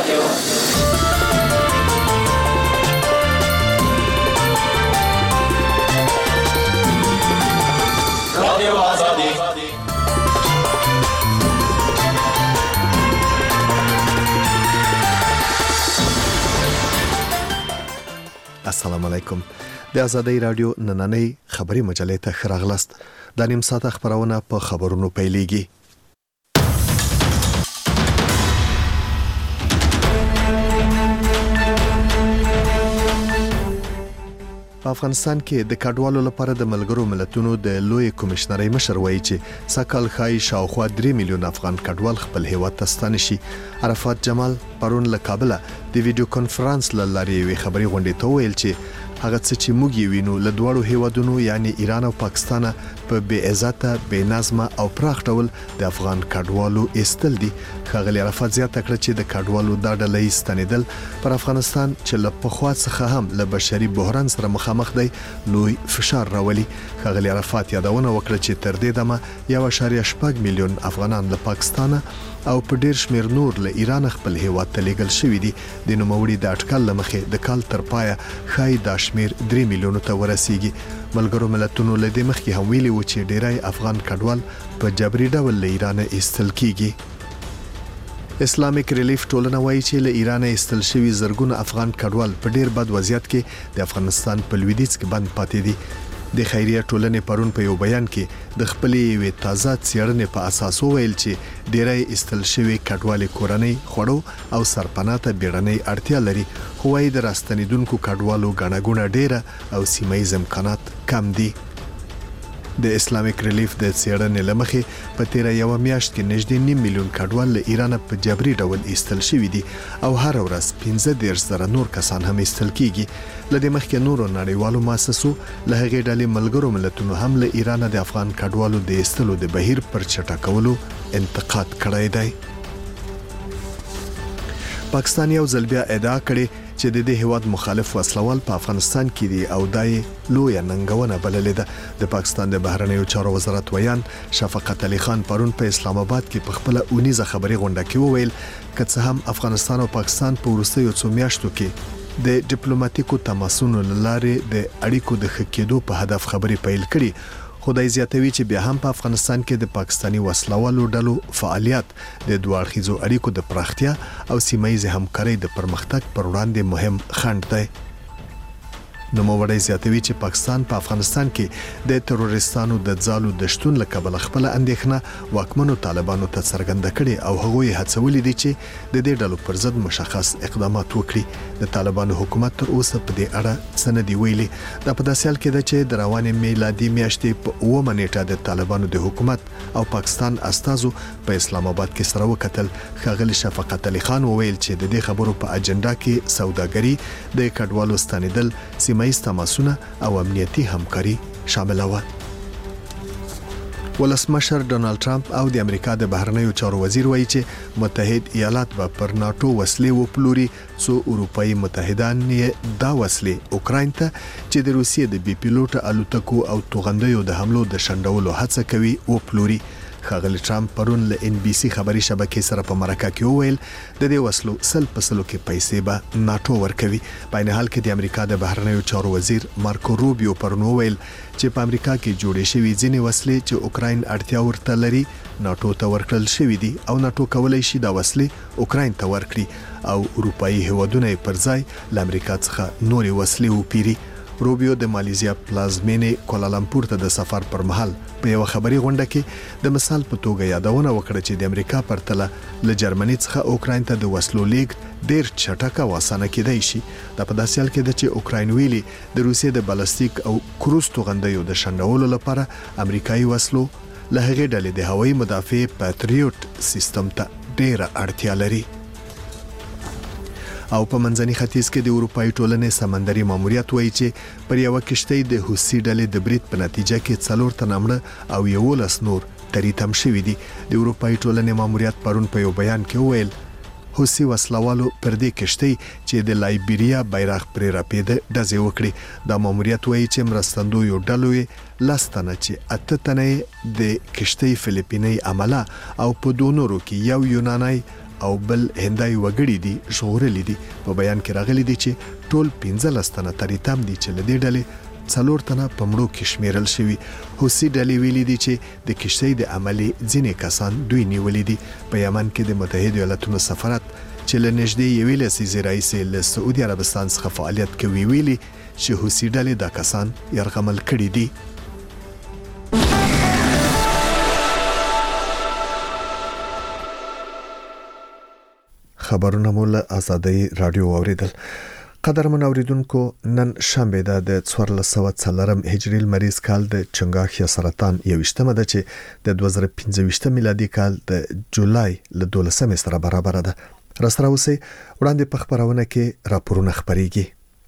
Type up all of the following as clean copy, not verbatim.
رادیو آزادی. السلام علیکم. د آزادۍ رادیو نننۍ خبري مجلې ته ښه راغلاست. د نیم ساعت خبرونه په خبرونو پیلېږي. په افغانستان کې د کډوالو لپاره د ملګرو ملتونو د لوی کمشنرۍ مشر وایي چې سکهال خای شاوخوا 3 میلیون افغان کډوال خپل هیواد ته ستانه شي. عرفات جمال پرون له کابل د ویډیو کانفرنس لارې وی خبري غونډې ته ویل چې هغه څه چې موږ وینو له دوړو هیوادونو یعنی ایران او پاکستان په بې عزته، بې نظمه او پراخ ډول د افغان کډوالو استل دي. ښاغلي عرفات زیاته کړه چې د کډوالو د ډلې ستنیدل پر افغانستان چې له پخوا څخه هم له بشري بحران سره مخامخ دی لوی فشار راولي. ښاغلي عرفات یادونه وکړه چې تر دې دمه 1.8 میلیون افغانان له پاکستان او په ډیر شمیر نور له ایران خپل هیواد ته لیږل شوی دي. د نوموړي د اټکل لمخې د کال تر پایه خای د شمیر 3 میلیونو ته ورسیږي. ملګرو ملتونو له دې مخکې هم ویلي و چې ډیری افغان کډوال په جبري ډول له ایران ایستل کیږي. اسلامیک ریلیف ټولنه وایي چې له ایران ایستل شوی زرګونه افغان کډوال په ډیر بد وضعیت کې د افغانستان په لویدیځ کې بند پاتې دي. د خیریه ټولنې پرون په یو بیان کې د خپلې وی تازه څېړنې په اساس ویل چې ډیری ایستل شوی کډوالي کورنۍ خوړو او سرپناه ته بیړنۍ اړتیا لري. خو وايي د راستنیدونکو کډوالو غاڼهګونه ډیره او سیمایي امکانات کم دي. د اسلامیک ریلیف د څېړنې لمخې په 13 میاشت کې نږدې 1 میلیون کډوال له ایران په جبري ډول ایستل شوی دي او هر ورځ 15,000 نور کسان هم ایستل کیږي. لدې مخکې نورو نړیوالو مؤسسو له هغې ډلې ملګرو ملتونو هم له ایران د افغان کډوالو د ایستلو د بهیر پر چټکولو انتقاد کړی دی. پاکستان یو ځل بیا ادعا کړې چې د دې هیواد مخالف وسلوال په افغانستان کې دي او دای لوی ننګونه بللې ده. د پاکستان د بهرنیو چارو وزارت ویان شفقت علي خان پرون په اسلام آباد کې په خپل اونیزه خبري غونډه کې وویل که څه هم افغانستان او پاکستان په وروستیو څو میاشتو کې د ډیپلوماټیکو تماسونو لارې د اړیکو د ښه کېدو په هدف خبري پیل کړي، خدای زیاتوي چې بیا هم په افغانستان کې د پاکستاني وسلوالو ډلو فعالیت د دوه اړخیزو اړیکو د پراختیا او سیمایي همکارۍ د پرمختګ پر وړاندې مهم خنډ دی. نوموړی زیاتوي چې پاکستان په افغانستان کې د تروریستانو د ځالو د شتون له کبله خپل اندېښنه واکمنو طالبانو ته څرګنده کړي او هغوی هڅولي دي چې د دې ډلو پر ضد مشخص اقدامات وکړي. د طالبانو حکومت تر اوسه په دې اړه څه نه دی ویلي. دا په داسې حال کې ده چې د روانې میلادي میاشتې په 9 نیټه د طالبانو د حکومت او پاکستان استازو په اسلام آباد کې سره وکتل. ښاغلي شفقت علي خان وویل چې د دې خبرو په اجنډا کې سوداګري، د کډوالو ستنیدل، سیمایي تماسونه او امنیتي همکاري شامل و. ولسمشر ډونالد ټرمپ او د امریکا د بهرنیو چارو وزیر وایي چې متحد ایالات به پر ناتو وسلې وپلوري څو اروپאי متحدان یې دا وسلې اوکراین ته چې د روسیې د بي پیلوټ الوتکو او توغندیو د حملو د شنډولو هڅه کوي وپلوري. ښاغلي ټرمپ پرون له NBC خبري شبکې سره په مرکه کې وویل د دې وسلو سل په سلو کې پیسې به ناتو ورکوي. په عین حال کې د امریکا د بهرنیو چارو وزیر مارکو روبیو پرون وویل چې په امریکا کې جوړې شوې ځینې وسلې چې اوکراین اړتیا ورته لري ناتو ته ورکړل شوې دي او ناتو کولای شي دا وسلې اوکراین ته ورکړي او اروپאי هیوادونه پر ځای له امریکا څخه نورې وسلې وپیري. روبیو د مالیزیا پلازمینې کوالالمپور ته د سفر پر مهال په یو خبري غونډه کې د مثال په توګه یادونه وکړه چې د امریکا پرتله له جرمني څخه اوکراین ته د وسلو لیږد ډیر چټک او اسانه کېدای شي. دا په داسې حال کې ده چې اوکراین ویلي د روسیې د بالستیک او کروز توغندیو د شنډولو لپاره امریکایي وسلو له هغې ډلې د هوایي مدافع پاتریوټ سیستم ته ډیره اړتیا لري. او په منځني ختیځ کې د اروپאי ټولنې سمندري ماموریت وایي چې پر یو کشتۍ د حوثي ډلې د برید په نتیجه کې 4 تنه مړه او 11 نور تریتم شوي دي. د اروپאי ټولنې ماموریت پرون په یو بیان کې وویل حوثي وسلوالو پر دې کشتۍ چې د لایبیریا بیرغ پرې راپیده ډزې وکړي. دا ماموریت وایي چې مرستندویو ډلو لستنه چې 8 تنه د کشتۍ فلیپینی عمله او په دو نورو کې یو یوناني او بل هندای وګړي دي ژغورلي دي. په بیان کې راغلي دي چې ټول 15 تنه تریتام دي چې لدې ډلې 4 تنه په مړو کې شمیرل شوي. حوثي ډلې ویلي دي چې د کشتۍ د عملي ځینې کسان دوی نیولي دي. په یمن کې د متحده ایالاتونو سفارت چې له نږدې یوې لسیزې راهیسې له سعودي عربستان څخه فعالیت کوي ویلي چې حوثي ډلې دا کسان یرغمل کړي دي. خبرونه مول آزادۍ رادیو اوریدل. قدرمن اوریدونکو، نن شنبه د 1404 هجری لمریز کال د چنګاښ یا سرطان 21مه ده چې د 2015 میلادي کال د جولای ل 12 سره برابر ده. راسره اوسئ وړاندې په خبرونه کې راپورونه خبريږي.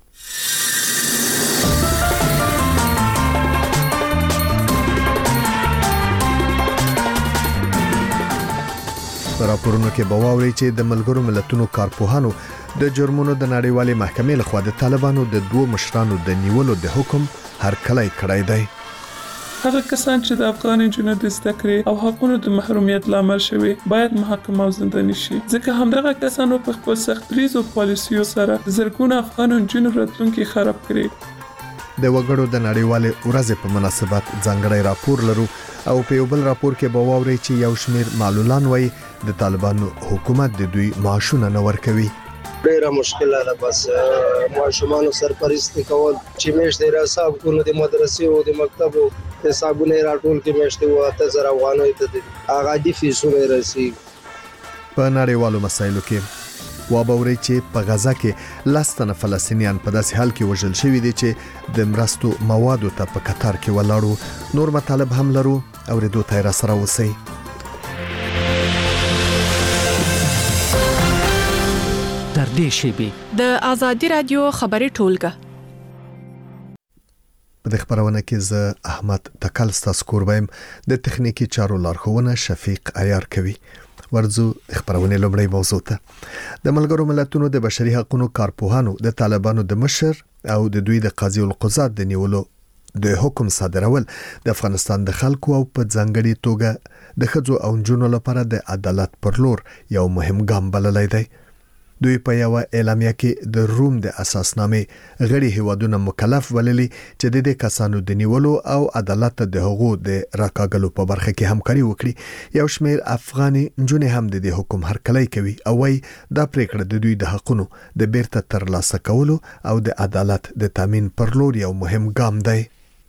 راپورونه کې به واوري چې د ملګرو ملتونو کارپوهانو د جرمونو د نړیوالې محکمې لخوا د طالبانو د 2 مشرانو د نیولو د حکم هرکلی کړی دی. هغه کسان چې د افغان انجونو د زده کړې او حقوقو د محرومیت لامل شوي باید محاکمه او زنداني شي، ځکه همدغه کسانو په خپل سختریزو پالیسیو سره زرګونه افغان انجونو راتلونکي خراب کړي. د وګړو د نړیوالې ورځې په مناسبت ځانګړی راپور لرو او په یو بل راپور کې به واوري چې یو شمېر معلولان وایي د طالبانو حکومت د دوی معاشونه نه ورکوي. ډیره مشکله ده، بس ماشومان سرپرستی کول چې میشته حساب کو د مدرسې او د مکتب او حسابونه راټول کې میشته وته زر افغانۍ ته هغه دي فیسونه رسي. په نړیوالو مسایلو کې وابوري چې په غزا کې لاستنه فلسطینیان په داسې حال کې وژل شوي دي چې د مرستو موادو ته په قطار کې ولاړو. نور مطالب هم لرو او ردو تای را سره وسی. تر دې شیبې د آزادۍ رادیو خبري ټولګه. په دې خبرونه کې زه احمد تکل ستاسو کوربایم، د تخنیکی چارو لارښوونه شفیق عیار کوي. ورځو خبرونه لومړی موضوع ته. د ملګرو ملتونو د بشري حقوقو کارپوهانو د طالبانو د مشر او د دوی د قاضي القضات د نیولو د حکم صادرول د افغانستان د خلکو او په ځانګړي توګه د ښځو او نجونو لپاره د عدالت پر لور یو مهم ګام بللی دی. دوی په یو اعلامیه کې د روم د اساسنامې غړي هیوادونه مکلف وللی چې د دې کسانو د نیولو او عدالت د حقوقو د راکاګلو په برخه کې همکاري وکړي. یو شمېر افغاني نجونې هم د دې حکم هرکلی کوي او وايي دا پریکړه د دوی د حقونو د بیرته ترلاسه کولو او د عدالت د تامین پر لور یو مهم ګام دی.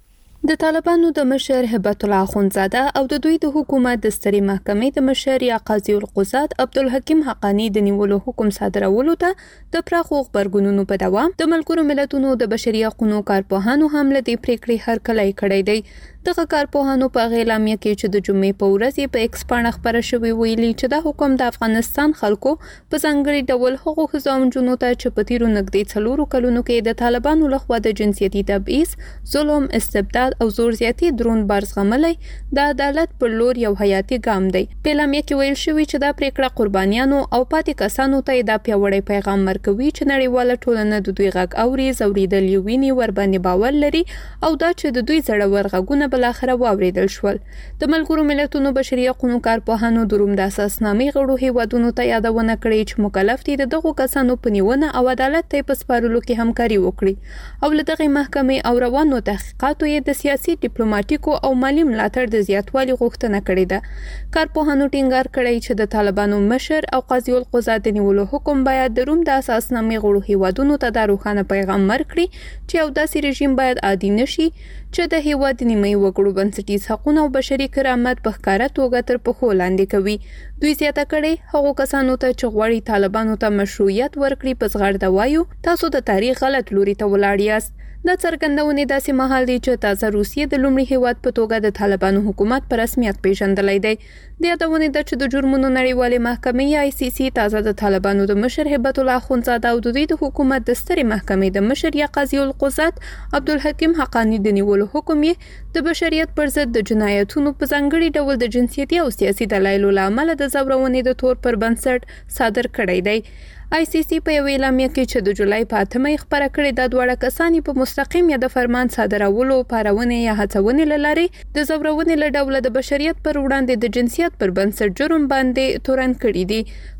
د طالبانو د مشر هبت الله اخونزاده او د دوی د حکومت د ستري محکمې د مشر یا قاضي القضات عبدالحکیم حقانی د نیولو حکم صادرولو ته د پراخو خبرګونونو په دوام د ملګرو ملتونو د بشري حقوقو کارپوهانو هم له دې پریکړې هرکلی کړی دی. دغه کارپوهانو په اعلامیه کې چې د جمعې په ورځ په ایکس باندې خبره شوې ویلي چې دا حکم د افغانستان خلکو په ځانګړي ډول هغو ښځو او نجونو ته چې په تیرو نږدې 4 کلونو کې د طالبانو لخوا د جنسیتي تبعیض، ظلم، استبداد او زور زیاتی درون بار زغملی د عدالت پر لور یو حیاتي ګام دی. په اعلامیه کې ویل شوی چې دا پریکړه قربانیانو او پاتې کسانو ته دا پیاوړی پیغام ورکوي چې نړیواله ټولنه د دوی غږ اوري، زوریدل یې ویني، ورباندې باور لري او دا چې د دوی زړور غږونه بل اخره واوریدل شول. د ملګرو ملتونو بشري حقوقو کارپوهانو د روم د اساسنامې غړو هیوادونو ته یادونه کړې چې مکلف دي د دغو کسانو په نیونه او عدالت ته په سپارلو کې همکاري وکړي او له دغه محکمې او روانو تحقیقاتو یې د سیاسي، ډیپلوماټیکو او مالی ملاتړ د زیاتوالي غوښتنه کړې ده. کارپوهانو ټینګار کړی چې د طالبانو مشر او قاضي القضات د نیولو حکم باید د روم د اساسنامې غړو هیوادونو ته د روښانه پیغام ورکړي چې یو داسې رژیم باید عادي نشي چې د هیواد نیمه وګړو بنسټیز حقوق او بشري کرامت په ښکاره توګه تر پښو لاندې کوي. دوی زیاته کړي هغو کسانو ته چې غواړي طالبانو ته مشروعیت ورکړي په زغرده وایو تاسو د تاریخ غلط لوري ته ولاړ یاست. د څرګندونې داسې مهال دی چې تازه روسیې د لومړي هیواد په توګه د طالبانو حکومت په رسمیت پیژندلی دی. د یادونې ده چې د جرمونو نړیوالې محکمې یا ICC تازه د طالبانو د مشر هبت الله اخونزاده او د دوی د حکومت د سترې محکمې د مشر یا قاضي القضات عبدالحکیم حقانی د نیولو حکم یې د بشریت پر ضد د جنایتونو په ځانګړي ډول د جنسیتي او سیاسي دلایلو له امله د زورونې د تور پر بنسټ صادر کړی دی. ICC په یو اعلامیه کې چې د جولای په 8مه خبره کړې د دواړه کسانی په مستقیم یا د فرمان صادرولو، پارونې یا هڅونې له لارې د زورونې له ډول د بشریت پر وړاندې د جنسیت پر بنسټ جرم باندې تورن کړی دي.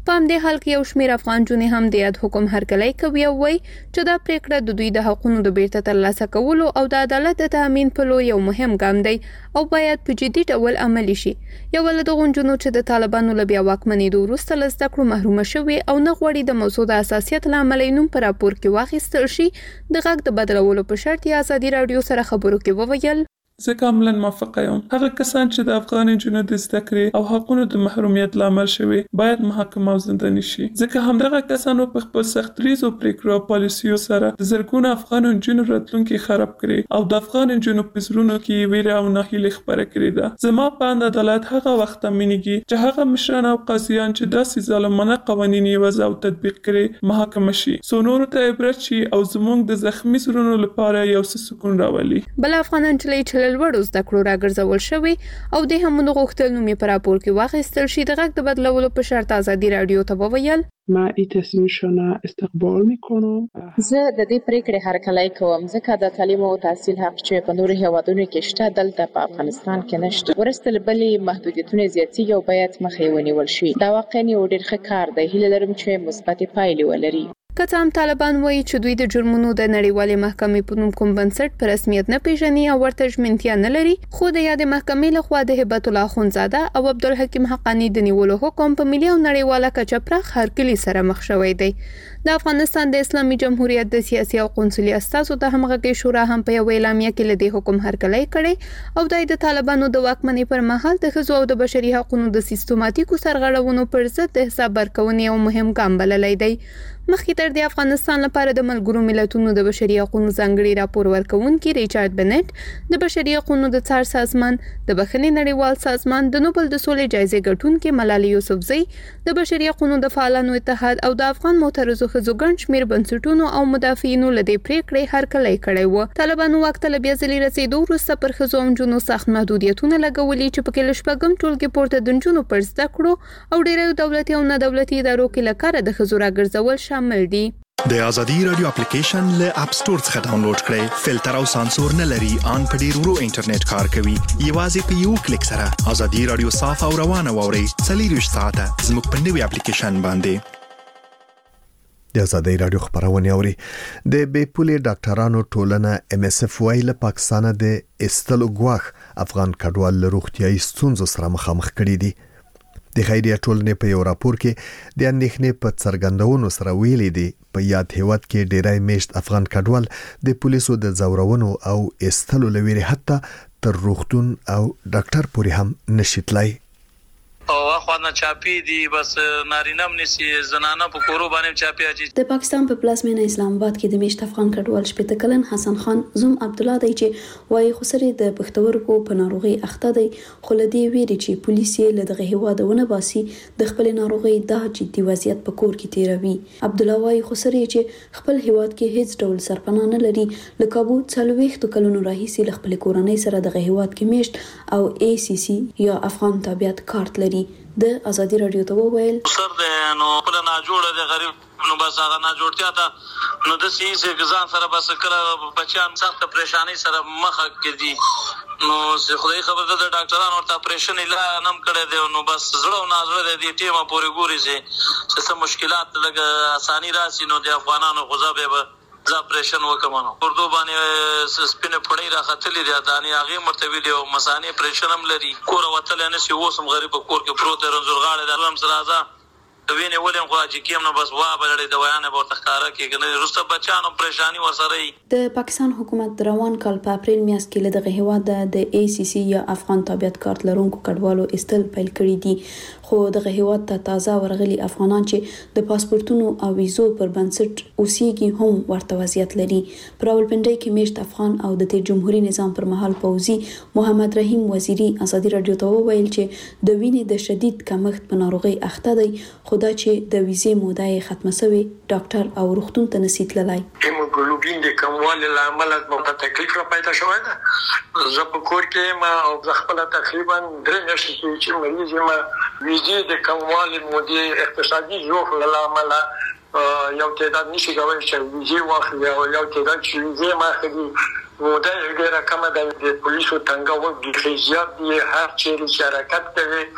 په همدې حال کې یو شمېر افغان جونې هم د یاد حکم هرکلی کوي او وایي چې دا پریکړه د دوی د حقونو د بیرته ترلاسه کولو او د عدالت د تامین په لور یو مهم ګام دی او باید په جدي ډول عملي شي. یو له دغو نجونو چې د طالبانو له بیا واکمنېدو وروسته له زده کړو محرومه شوې او نه غواړي د موضوع د حساسیت له امله یې نوم په راپور کې واخیستل شي، د غږ د بدلولو په شرط یې ازادي راډیو سره خبرو کې وویل: زه کاملا موافقه یم. هغه کسان چې د افغان نجونو د زده کړې او حقونو د محرومیت لامل شوي باید محاکمه او زنداني شي، ځکه همدغه کسانو په خپل سختدریزو پریکړو او پالیسیو سره د زرګونو افغان نجونو راتلونکي خراب کړي او د افغان نجونو په زړونو کې ویره او ناهیلي خپره کړې ده. زما په اند عدالت هغه وخت تامینېږي چې هغه مشران او قاضیان چې داسې ظالمانه قوانین یې وضع او تطبیق کړي محاکمه شي، څو نورو ته عبرت شي او زموږ د زخمي زړونو لپاره یو څه سکون راولي. بل افغان نجلۍ لوړو زده کړو راګرځول شوی او د همونو غوښتل نومي په راپور کې واخیستل شي، د غږ د بدلولو په شرط ازادي راډیو ته وویل: ما این تصمیمشون استقبال میکنم. زه د دې پریکړې هرکلی کوم ځکه د تعلیم او تحصیل حق چې په نورو هیوادونو کې شته دلته په افغانستان کې نشته. ورسته بلې محدودیتونه زیاتېږي او باید مخې ونیول شي. دا واقعا یو ډېر ښه کار دی. هیله لرم چې مثبتې پایلې ولري. که څه هم طالبان وایي چې دوی د جرمونو د نړیوالې محکمې په نوم کوم بنسټ په رسمیت نه پیژني او ورته ژمنتیا نه لري، خو د یادې محکمې لخوا د هبت الله اخوندزاده او عبدالحکیم حقانی د نیولو حکم په ملي او نړیواله کچه پراخ هرکلي سره مخ شوی دی. د افغانستان د اسلامي جمهوریت د سیاسي او قونسلي استازو د همغږۍ شورا هم په یو اعلامیه کې له دې حکم هرکلی کړی او د طالبانو د واکمنۍ پر مهال د ښځو او د بشري حقوقو د سیستماتیکو سرغړونو پر ضد د حساب ورکونې یو مهم ګام بللی دی. مخکې تر دې افغانستان لپاره د ملګرو ملتونو د بشري حقوقو ځانګړي راپور ورکوونکي ریچارډ بنټ، د بشري حقوقو د څار سازمان، د بخښنې نړیوال سازمان، د نوبل د سولې جایزې ګټونکي ملالۍ یوسفزۍ، د بشري حقوقو د فعالانو اتحاد او د افغان معترضو ښځو ګڼ شمېر بنسټونو او مدافعینو له دې پریکړې هرکلی کړی و. طالبانو واک ته له بیا ځلې رسېدو وروسته پر ښځو او نجونو سخت محدودیتونه لګولي چې پکې له شپږم ټولګې پورته د نجونو پر زده کړو او ډېرو دولتي او نه دولتي ادارو کې له کاره د ښځو راګرځول شامل دي. د ازادي رادیو اپلیکیشن له اپ سٹور څخه ډاونلوډ کړئ. فلټر او سانسور نه لري، ان په ډیر ورو انټرنیټ کار کوي. یوازې په یو کلیک سره ازادي رادیو صاف او روانه واورئ. 24 ساعته زموږ په نوي اپلیکیشن باندې. د ازادي رادیو خبرونه اوري. د بیپولي ډاکټرانو ټولنه MSF وایي له پاکستان د استلو غواخ افغان کډوال له روغتيایي ستونزو سره مخامخ کړي دي. د خیریه ټولنې په یو راپور کې د اندېښنې په څرګندونو سره ویلي دي په یاد هیواد کې ډیری میشت افغان کډوال د پولیسو د زورونو او استلو لویري حتی تر روغتون او ډاکټر پورې هم نشیتلای. او اخوانه چاپی دي بس نارینم نسی زنانه په کورو باندې چاپی اچي. د پاکستان په پلازمینه اسلام آباد کې د میشت افغان کډوال شپته کلن حسن خان زوم عبد الله دی چې وايي خسرې د پښتورګو په ناروغي اخته دی، خو لدی ویری چې پولیس یې له دغه هوادونه باسي د خپل ناروغي د جدي وضعیت په کور کې تیروي. عبد الله وايي خسرې چې خپل هواد کې هیڅ ډول سرپناه نه لري، لکه ابو 40 کلونو راهیسي له خپل کورنۍ سره دغه هواد کې میشت او ACC یا افغان تابعیت کارت لري. د ازادي رادیو ته وویل سر د نو په نه جوړه د غریب نو بس هغه نه جوړتیا ته نو د سیسه ځان سره بس کړه بچان سخت پریشانی سره مخ کړي نو خدای خبر ده د ډاکټرانو ورته اپریشن الا نم کړی دی نو بس زړه او نازړه د دې ټیمه پورې ګوري چې څه مشکلات لګ اساني راسي نو د افغانانو غزا به ز اپریشن وکمنو اردو باندې سپینه پړی راختلې دی دانی هغه مرتبه دی او مسانی اپریشن هم لري کور وتل نه سی وسم غریب کور کې پروت رنزورغاړه د لم سرازه وینه ولیم خو چې کیم نو بس وا بلړې دوايانه به تخکارا کې کنه رسته بچانو پریشانی ورسره د پاکستان حکومت روان کال په اپریل میاشت کې له دغه هواد د ACC یا افغان تابعیت کارت لرونکو کډوالو استل پیل کړی دي، خو دغه هواد ته تازه ورغلي افغانان چې د پاسپورتونو او ویزو پر بنسټ اوسېږي هم ورته وضعیت لري. پر راولپنډي کې میشت افغان او د جمهوریت نظام پر مهال پوزي محمد رحیم وزیری ازادي رادیو ته وویل چې د وینې د شدید کمښت په ناروغي اخته دی، خدا چې د ویزې موده یې ختمه شوې ډاکټر او روغتون ته نسی تللی. هیموګلوبین د کموالي له امله مو تکلیف را پیدا شوی ده. زه په کور کې ما او خپل تقریبا 3 میاشتې چې مریض یم ویزې د کموالي مودې اقتصادي ظروف له امله یو تعداد نشي کولی چې ویزې واخلي او یو تعداد چې ویزې ما اخلي موده یې ډېره کمه ده. د پولیسو تنګاول ډېر زیات دي، هر چیرې چې حرکت کوي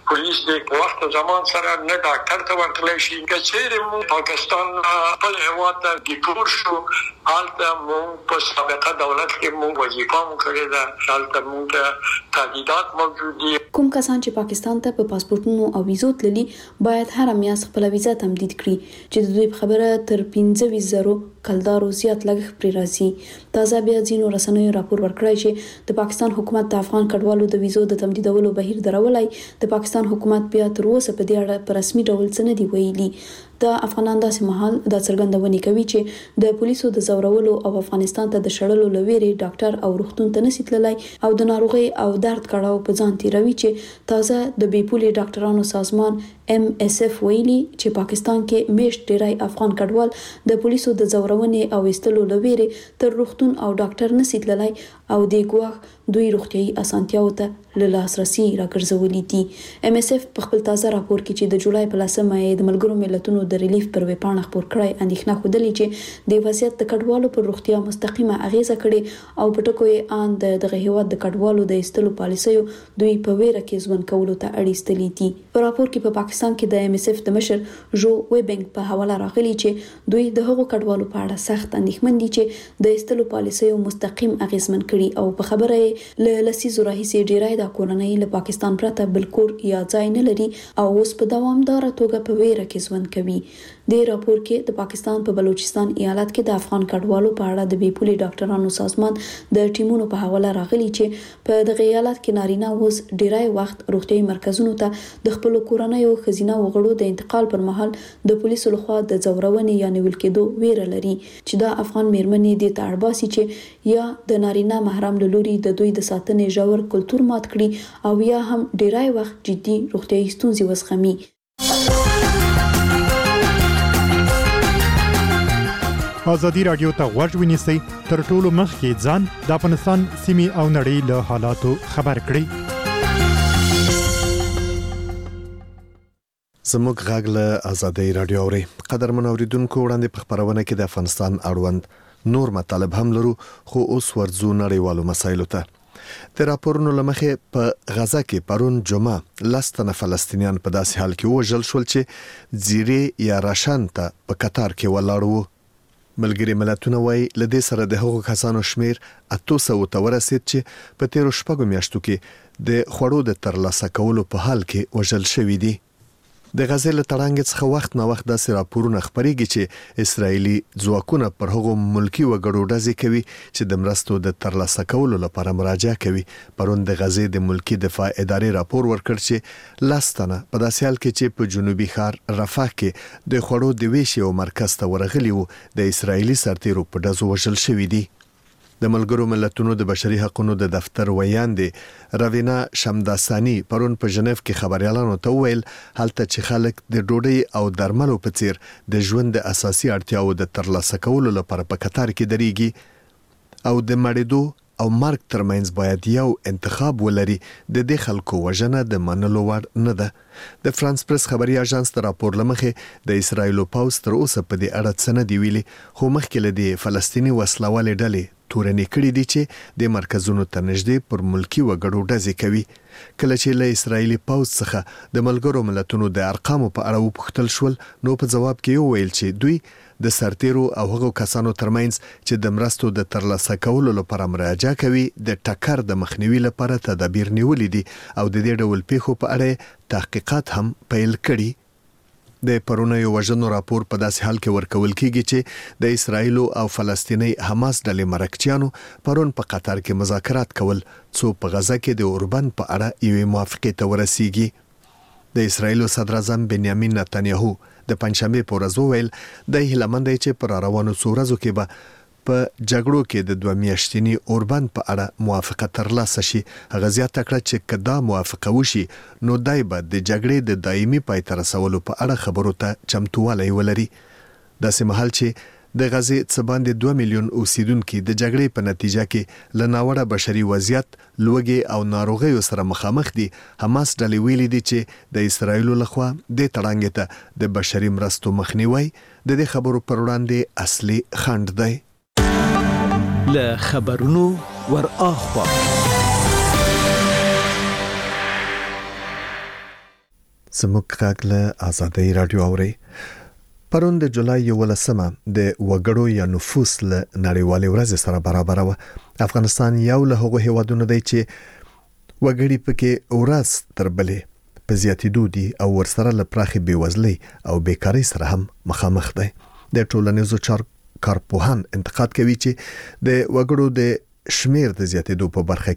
پولیس د وخت زمان سره نه ډاکټر ته ورتللی شي. که چیرې موږ پاکستان خپل هېواد ته ډیپور شو، هلته موږ په سابقه دولت کې موږ وظیفه مو کړې ده، هلته موږ تهدیدات موجود دي. کوم کسان چې پاکستان ته په پاسپورتونو او ویزو تللي باید هر میاشت خپل ویزه تمدید کړي چې د دوی په خبره تر 15,000 کلدارو زیات لګښت پرې راځي. تازه بیا ځینو رسنیو راپور ورکړی چې د پاکستان حکومت د افغان کډوالو د ویزو د تمدیدولو بهیر درولای. د پاکستان حکومت بیا تر اوسه په دې اړه په رسمي ډول څه نه دی ویلي. د افغانان داسې مهال د څرګندونې کوي چې د پولیسو د زورولو او افغانستان ته د شړلو لويري ډاکټر او روغتون ته نشي تللی او د ناروغي او درد کړهو په ځان تیروي چې تازه د بیپولي ډاکټرانو سازمان MSF ویلي چې پاکستان کې میشت ډیری افغان کډوال د پولیسو د زورونې او استلو لويري تر روغتون او ډاکټر نشي تللی او د ګواښ دوی روغتيایي اسانتیاو ته له لاسرسي راګرځولې دي. MSF په خپل تازه راپور کې چې د جولای په 10مه د ملګرو ملتونو د ریلیف پر ویبپاڼه خپور کړی اندېښنه خوده چې د وضعیت د کډوالو پر روغتیا مستقیمه اغیزه کړي او په ټکو یې ان دغه هیواد د کډوالو د استلو پالیسیو دوی په ویره کې ځوان کولو ته اړیستلې دي. په راپور کې په پاکستان کې د MSF د مشر جو ویبنګ په حواله راغلي چې دوی د هغو کډوالو په اړه سخت اندېښمن دي چې د استلو پالیسیو مستقیم اغیزمن کړي او په خبره یې له لسیزو راهیسې ډیری د کورنۍ له پاکستان پرته بل کور یا ځای نه لري او اوس په دوامداره توګه په ویره کې ژوند کوي. د راپور کې د پاکستان په بلوچستان ایالت کې د افغان کډوالو په اړه د بیپولي ډاکټرانو سازمان د ټیمونو په حواله راغلي چې په دغه ایالت کې نارینه اوس ډیری وخت روغتيایي مرکزونو ته د خپل کورنۍ او خزینه وغړو د انتقال پر مهال د پولیسو لخوا د زورونې یا نیول کېدو ویره لري چې د افغان میرمنې د تړباسي چې یا د نارینه محرم له لوري د دوی د ساتنې ژور کلتور مات کړي او یا هم ډیری وخت جدي روغتيایي ستونزې وزغمي. ازادي رادیو ته غوږ ونیسئ تر ټولو مخکې ځان د افغانستان سیمې او نړۍ له حالاتو خبر کړئ. زموږ غږ له ازادي رادیو اوري. قدرمن اوریدونکو وړاندې په خبرونه کې د افغانستان اړوند نور مطالب هم لرو خو اوس ورځو نړیوالو مسایلو ته. د راپورونو لمخې په غزا کې پرون جمعه لستنه فلسطینیان په داسې حال کې وژل شول چې زیری یا راشن ته په قطار کې ولاړ وو. ملګری ملتونه وایي لدې سره د هغو کسانو شمیر 800 ته ورسید چې په تیرو شپږو میاشتو کې د خوړو د ترلاسه کولو په حال کې وژل شوي دي. د غزې له تړانګې څخه وخت نه وخت داسې راپورونه خپرېږي چې اسرایلی ځواکونه پر هغو ملکی وګړو ډزې کوي چې د مرستو د ترلاسه کولو لپاره مراجعه کوي. پرون د غزې د ملکی دفاع ادارې راپور ورکړ چې لستنه په داسې حال کې چې په جنوبي ښار رفح کې د خوړو د ویشي او مرکز ته ورغلي وو د اسرایلی سرتیرو په ډزو وژل شوي دي. د ملګرو ملتونو د بشري حقوقو د دفتر ویاندې روینا شمداسانی پرون په ژنیف کې خبريالانو ته ویل هلته چې خلک د ډوډۍ او درملو په څیر د ژوند د اساسي اړتیاو د ترلاسه کولو لپاره په قطار کې درېږي او د مړېدو او مرګ ترمنځ باید یو انتخاب ولري. د دې خلکو وژنه د منلو وړ نه ده. د فرانس پریس خبري اژانس تر راپور لمخې د اسرایل پوز تر اوسه په دې اړه څه نه دی ویلي خو مخکې له دې فلسطینی وسلوالې ډلې تورنې کړې دي چې د مرکزونو ته نږدې پر ملکی وګړو ډزې کوي. کله چې له اسرایلی پوز څخه د ملګرو ملتونو د ارقامو په اړه وپوښتل شول نو په جواب کې ویل چې دوی د سرتیرو او هغو کسانو ترمنځ چې د مرستو د ترلاسه کولو لپاره مراجعه کوي د ټکر د مخنیوي لپاره تدابیر نیولې دي او د دې ډول پیښو په اړه تحقیقات هم پیل کړي. د پرونیو وژنو راپور په داسې حال کې ورکول کیږي چې د اسرایل او فلسطینی حماس ډلې مرکچیانو پرون په قطر کې مذاکرات کول څو په غزا کې د اوربن په اړه یوې موافقې ته ورسیږي. د اسرایل صدر اعظم بنیامین نتنیاهو د پنځشنبه په ورځ ویل د هیلمند چې پر روانو څورزو کې به په جګړو کې د 2 میاشتنی اوربن په اړه موافقه ترلاسه شي. هغه زیاته کړه چې کدا موافقه وشي نو دای به د جګړې د دایمي پای ته رسولو په اړه خبرو ته چمتووالی ولري. داسې مهال چې د غزې څخه باندې 2 میلیون اوسیدونکو د جګړې په نتیجه کې لناوړه بشري وضعیت لوږې او ناروغیو سره مخامخ دي. حماس ډلې ویلي دي چې د اسرایل لخوا د تړانګې ته د بشري مرستو مخنیوي د دې خبرو پر وړاندې اصلي خنډ دی. له خبرونو ور اخوا زموږ غږ له آزادۍ رادیو اوري. پرون د جولای 11مه د وګړو یا نفوس له نړیوالې ورځې سره برابر و. افغانستان یو له هغو هیوادونو دی چې وګړي پکې ورځ تر بلې په زیاتېدو دي او ورسره له پراخې بېوزلۍ او بیکارۍ سره هم مخامخ دی. د ټولنیزو چارو کارپوهان انتقاد کوي چې د وګړو د شمیر د زیاتېدو په برخه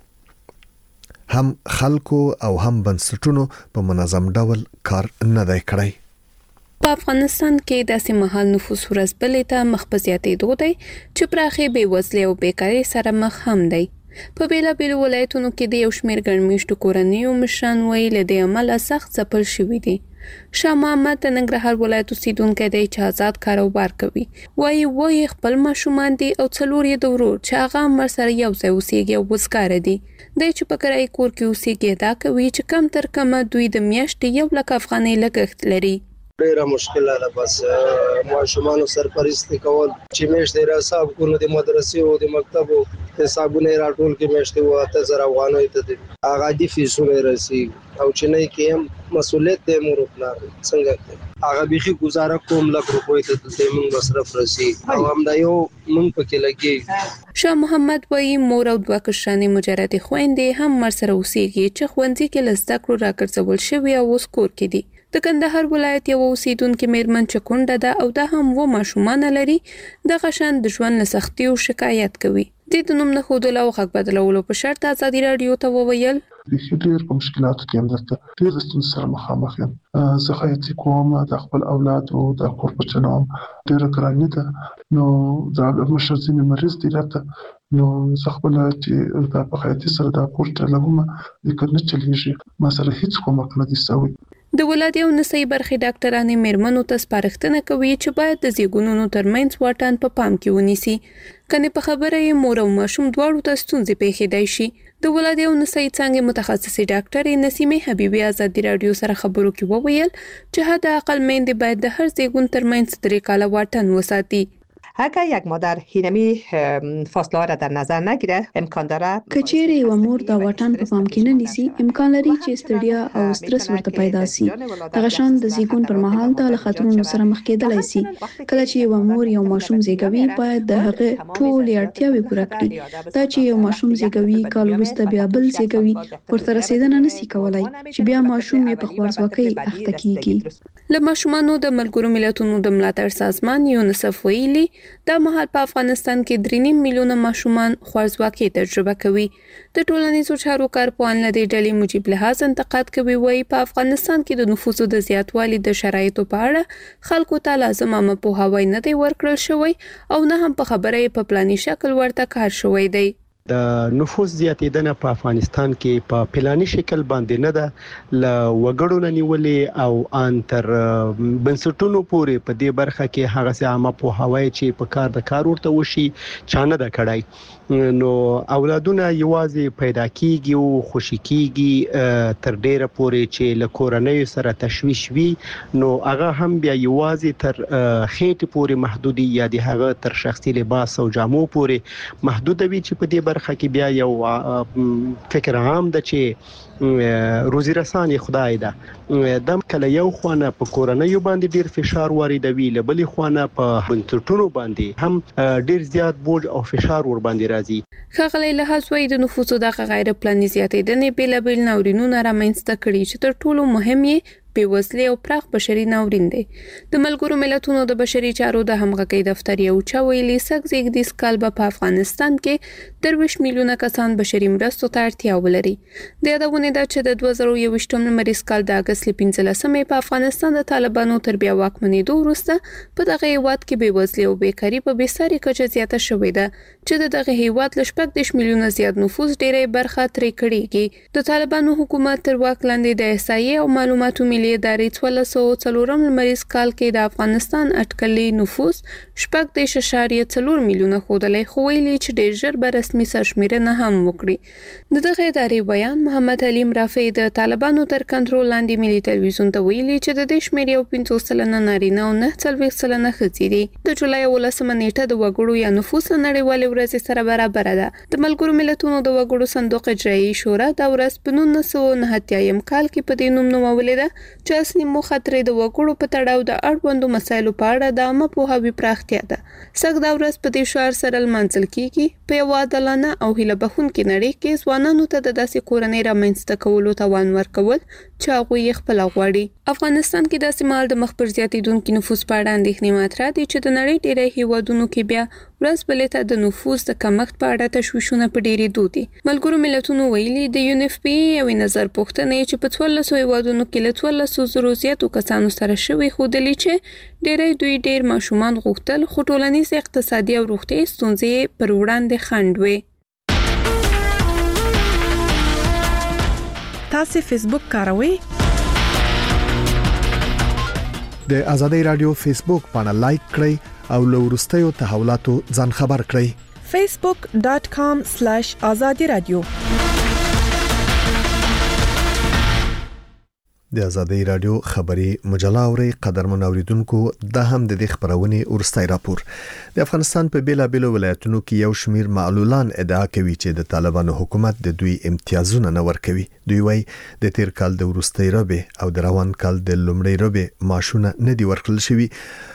کې هم خلکو او هم بنسټونو په منظم ډول کار نه دی کړی. په افغانستان کې داسې مهال نفوس ورځ بلې ته مخ په زیاتېدو دی چې پراخې بېوزلۍ او بیکارۍ سره مخ هم دی. په بیلابېلو ولایتونو کې د یو شمېر ګڼمېشتو کورنیو مشران وایي له دې امله سخت ځپل شوي دي. شاه محمد د ننګرهار ولایت اوسیدونکی دی چې آزاد کاروبار کوي. وایي خپل ماشومان دي او 4 یې د ورور چې هغه هم ورسره یو ځای اوسېږي او وزګاره دي. دی چې په کرایي کور کې اوسېږي ادعا کوي چې کم تر کمه دوی د میاشتې 1 لک افغانۍ لګښت لري. ډیره مشکله ده. بس ماشومانو سرپرستی کول چې میاشتې را حساب کولو د مدرسې او د مکتب حسابونه راټول کې میاشتې و 8000 افغانۍ ته دي. هغه د فیسونه راسي او چې نه کې هم مسؤلیت د مور پلار څنګه هغه بيخي گزاره کوم لک روپۍ ته د موږ مصرف راسي او هم دا یو موږ پکې لګي. شاه محمد وایي مور او 2 کشرانې مجرد خويندې هم مرسره اوسېږي چې ښوونځي کې لزده کړو راګرځول شوی او اوس کور کې دي. د کندهار ولایت یو اوسیدونکو میرمن چکونډه ده او دا هم و ماشومان لري. د غشن د ژوند لسختي او شکایت کوي. د نوم نه خودل او حق بدلولو په شرط آزادي رادیو ته وویل د ډېر په مشکلاتو کې هم درته ډېر ستونزې سره مخامخ یم. زه خیاطي کوم د خپل اولاد او د کور په چلوم ډېره ګراني ده. نو دا مشر ځینې مریض دي راته نو زه خپل چې دا په خیاطي سره دا کور چلوم د کنه چلیږي ما سره هیڅ کومک نه دي سوی. د ولادت او نسي برخې ډاکټرانې میرمنو ته سپارښتنه کوي چې باید د زیږونونو ترمنځ واټن په پام کې ونیسي. کنه په خبره یې مور او ماشوم دواړو ته ستونزې پیښیدای شي. د ولادت او نسي څنګه متخصصي ډاکټر نسیمه حبیبي آزادي رادیو سره خبرو کې وویل چې حد اقل میندې باید د هر زیږون ترمنځ 3 کاله واټن وساتي. اگر یک مادر هینمی فاصله را در نظر نگیره امکان داره کچېری یو مور دا واټن په پام کې نه نیسي امکان لري چې ستړیا او سترس ورته پیدا شي. دغه شان د زیږون پر مهال د خطرونو سره مخ کېدلای شي. کله چې یو مور یو ماشوم زیږوي باید د هغه ټول اړتیاوې پوره کړي. دا چې یو ماشوم زیږوي کال وروسته بیا بل زیږوي ورته رسیدنه نشي کولای چې بیا ماشوم یې په خوارځواکۍ اخته کیږي. له ماشومانو د ملګرو ملتونو د ملاتړ سازمان یونیسف ویلي دا مهال په افغانستان کې 3.5 میلیونه ماشومان خوارځواکۍ تجربه کوي. د ټولنیزو چارو کارپوهان له دې ډلې مجیب لحاظ انتقاد کوي وایي په افغانستان کې د نفوسو د زیاتوالي د شرایطو په اړه خلکو ته لازم عامه پوهاوی نه دی ورکړل شوی او نه هم په خبره په پلاني شکل ورته کار شوی دی. د نفوس زیاتېدنه په افغانستان کې په پلاني شکل باندې نه ده ل وګړو نه نیولې او ان تر بنسټونو پورې په دې برخه کې هغه څه عامه پوهاوی چې په کار د کار ورته وشي چانه ده کړای. نو اولادونه یوازې پیدا کیږي او خوشی کیږي تر ډیره پورې چې له کورنۍ سره تشویش وي نو هغه هم بیا یوازې تر خېټې پورې محدودي یا د هغه تر شخصي لباس او جامو پورې محدود وي چې په دې برخه کې بیا یو فکر عام ده چې روزي رساني خدای ده د کله یو خوانه په کورنۍ باندې ډیر فشار واردوي لبلې خوانه په بنسټونو باندې هم ډیر زیات بوج او فشار ور باندې راځي. خغلی له حسوی د نفوسو د غیر پلاني زیاتېدنې بیلابل ناورینونه رامنځته کړي چې تر ټولو مهم یې بېوزلۍ او پراخ بشري ناورین دی. د ملګرو ملتونو د بشري چارو د همغږۍ دفتر یو چا ویلي سږ زیږدیز کال به په افغانستان کې 23 میلیونه کسان بشري مرستو ته اړتیا ولري. د یادونه ده چې د 2021 لمریز کال د اگست 15 په افغانستان د طالبانو تر بیا واکمنېدو وروسته په دغه هیواد کې بېوزلۍ او بیکاري په بېساري کچه زیاته شوې ده چې دغه هیواد ل 14 میلیونه زیات نفوس ډېرې برخه ترې کړيږي. د طالبانو حکومت تر واک لاندې د احصایې او معلوماتو ملي ادارې 1404 لمریز کال کې د افغانستان اټکلي نفوس 14.4 میلیونه ښودلی خو ویلي چې ډېر ژر به رسمي سرشمېرنه هم وکړي. د دغه ادارې بیان محمد علیم رافع د طالبانو تر کنټرول لاندې ملي تلویزیون ته ویلي چې د دې شمېر یو 50% نارینه او 49% ښځې دي. د جولای 18 نیټه د وګړو یا نفوس نړیوالې ورځې سره برابر ده. د ملګرو ملتونو د وګړو صندوق اجرایي شورا دا ورځ په 1989 کال کې په دې نوم نومولې ده چې اصلي موخه ترې د وګړو په تړاو د اړوندو مسایلو په اړه د عامه پوهاوي پراختیا ده. سږ دا ورځ په دې شعار سره لمانځل کیږي په یو عادلانه او هیله بښونکې نړۍ کې ځوانانو ته د داسې کورنۍ رامنځته کولو توان ورکول چې هغوی یې خپل غواړي. افغانستان کې داسې مهال د مخ پر زیاتېدونکي نفوس په اړه اندېښنې مطرح دي چې د نړۍ ډېری هیوادونو کې بیا ورځ بلې ته د نفوس د کمښت په اړه تشویشونه په ډېرېدو دي. ملګرو ملتونو ویلي د UNFPA یوې نظر پوښتنې چې په 1400 هیوادونو کې له 1400 زیاتو کسانو سره شوي ښودلي چې ډېری دوی ډېر ماشومان غوښتل خو ټولنیز اقتصادي او روغتیایي ستونزې پر وړاندې خنډ وي. تاسو فیسبوک کاروئ؟ د آزادۍ رادیو فیسبوک پاڼه لایک کړئ او له وروستیو تحولاتو ځان خبر کړئ. facebook.com/azadi radio د آزادۍ رادیو خبري مجله اوري قدرمن اوریدونکو د هم د خبرونه ورستای راپور. د افغانستان په بیلابیلو ولایتونو کې یو شمیر معلولان ادعا کوي چې د طالبانو حکومت د دوی امتیازونه نه ورکوي. دوی وايي د تیر کال د ورستای ربه او د روان کال د لومړی ربه معاشونه نه دی ورکړل شوی.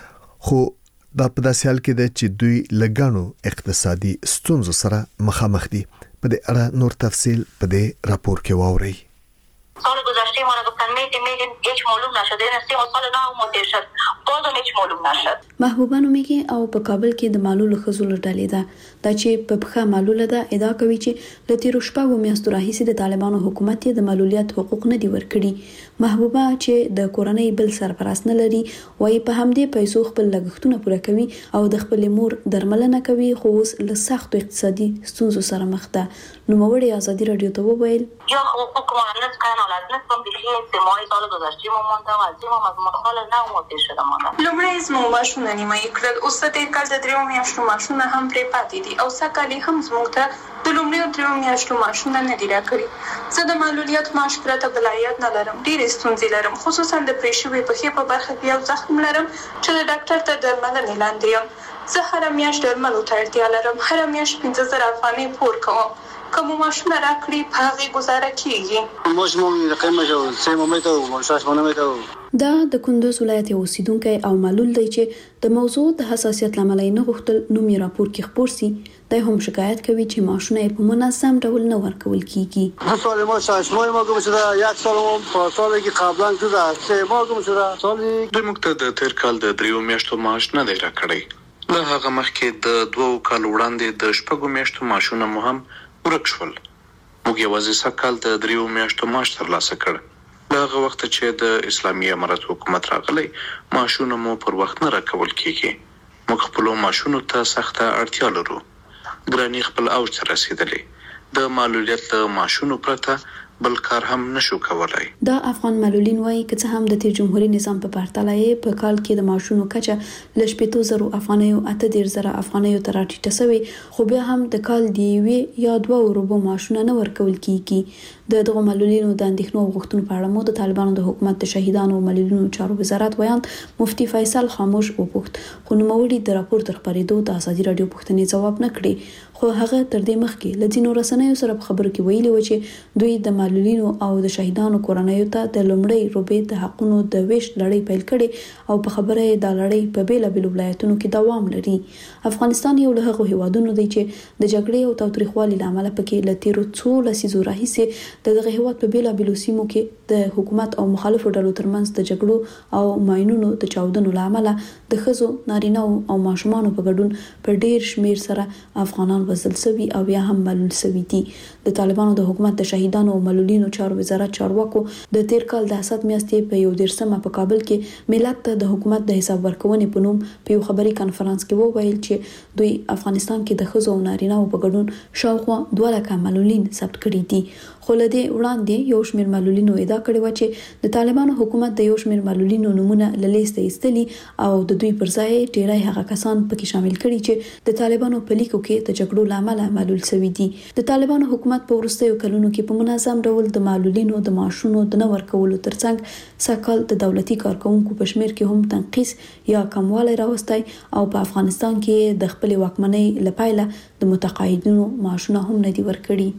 خو دا په داسې حال کې ده چې دوی لګانو اقتصادي ستونزو سره مخامخ دي. په دې اړه نور تفصیل په دې راپور کې واورئ. سال گذشته ما را گفتن میدیم هیچ معلوم نشده. این 3 سال نه مدیر شد بازم هیچ معلوم نشد. محبوبه نومیږي او په کابل کې د معلول خزو ډلې ده. دا چې په بخښه معلوله ده ادعا کوي چې د تیر شپږو میاشتو راهیسې د طالبانو حکومت د معلولیت حقوق نه دی ورکړي. محبوبه چې د کورنۍ بل سرپرست نه لري وایي په همدې پیسو خپل لګښتونه پوره کوي او د خپل مور درملنه کوي خو اوس له سختو اقتصادي ستونزو سره مخ ده. نو موږ آزادي رادیو ته وویل یا حقوق مؤنث کانال از نصفم بیشتر 3 ماه سال گذشته ما مونده و از سال نه مدیر شده مونده. لومړی زموږ ماشونه نیمایي کړل. اوس د تیر کال د 3 میاشتو ماشونه هم پرې پاتې دي او سکه‌کالي هم زموږ ته د لومړیو 3 میاشتو ماشونه نه دي راکړي. زه د معلولیت معاش پرته بل عاید نه لرم. ډېرې ستونزې لرم خصوصا د پرې شوې پښې په برخه کې یو زخم لرم چې د ډاکټر ته درملنې لاندې یم. زه هره میاشت درملو ته اړتیا لرم. هره میاشت 15,000 افغانۍ پور کوم. کوم ماشونه راکړي په هغه گزاره کیږي. ماشومان رقم جو 3 ممته او 6 ممته. دا د کندوز ولایت اوسیدونکو او معلول دی چې د موضوع د حساسیت لامل نه غوښتل نوم یې راپور کې خبر سي. دا هم شکایت کوي چې ماشونه په منظم ډول نه ورکول کیږي. سال ما 6 ماه ما کوم شده یک سال ما په سال کې قبلا شده 3 ماه کوم شده سال د مقتد تیر کال د 3 میاشتو معاش نه دی راکړی. له هغه مخکې د 2 کال وړاندې د 6 میاشتو معاشونه مو هم ورک شول. موږ یوازې سکه‌کال د 3 میاشتو معاش ترلاسه کړ. له هغه وخت چې د اسلامي امارت حکومت راغلی معاشونه مو پر وخت نه راکول کیږي. موږ خپل معاشونو ته سخته اړتیا لرو. ګرانی خپل اوج ته رسیدلی. د معلولیت له معاشونو پرته بل کار هم نشو کولای. دا افغان معلولین وایي چې هم د تیر جمهوریت نظام په پرتله په کال کې د معاشونو کچه ل 15,000 افغانۍ او 18,000 افغانۍ ته راټیټه شوې خو بیا هم د کال دی وی یا 2 روبو معاشونه نه ورکول کیږي. د دغه معلولینو د اندېښنو او غوښتنو په اړه مو د طالبانو د حکومت د شهیدانو او معلولینو چارو وزارت ویاند مفتي فیصل خاموش وپوښت خو نوموړي د راپور تر خبرېدو د آزادي رادیو پوښتنې ځواب نه کړی. خو هغه تر دې مخکې له ځینو رسنیو سره په خبرو کې ویلي و چې دوی د معلولینو او د شهیدانو کورنیو ته د لومړی روبې د حقونو د ویش لړۍ پیل کړي او په خبره یې د لړۍ په بیلابیلو ولایتونو کې دوام لري. افغانستان یو له هغو هیوادونو دی چې د جګړې او تاوتریخوالي لامل پکې له تیرو 2 لسیزو راهیسې دغه هیواد په بیلابیلو سیمو کې د حکومت او مخالفو ډلو ترمنځ د جګړو او ماینونو د چاودنو لامل د ښځو نارینه او ماشومانو په ګډون په ډیر شمیر سره افغانان وژل شوي او یا هم معلول شوي دي. د طالبانو د حکومت د شهیدانو او معلولینو چارو وزارت چارواکو د تیر کال د حسد میاشتې په 11 په کابل کې ملت ته د حکومت د حساب ورکونې په نوم په یو خبري کانفرنس کې وویل چې دوی افغانستان کې د ښځو او نارینه په ګډون شاوخوا 2 لک معلولین ثبت کړي دي. خو له دې وړاندې یو شمېر معلولینو ادعا کړې و چې د طالبانو حکومت د یو شمېر معلولینو نمونه له لیست ایستلي او د دوی پر ځای ډیری هغه کسان پکې شامل کړي چې د طالبانو په لیکو کې د جګړو لامل معلول شوي دي. د طالبانو حکومت په وروستیو کلونو کې په منظم ډول د معلولینو د معاشونو د نه ورکولو ترڅنګ سکه‌کال د دولتي کارکونکو په شمیر کې هم تنقیص یا کموالی راوستی او په افغانستان کې د خپل واکمنۍ لپاره د متقاعدینو معاشونه هم نه دي ورکړي.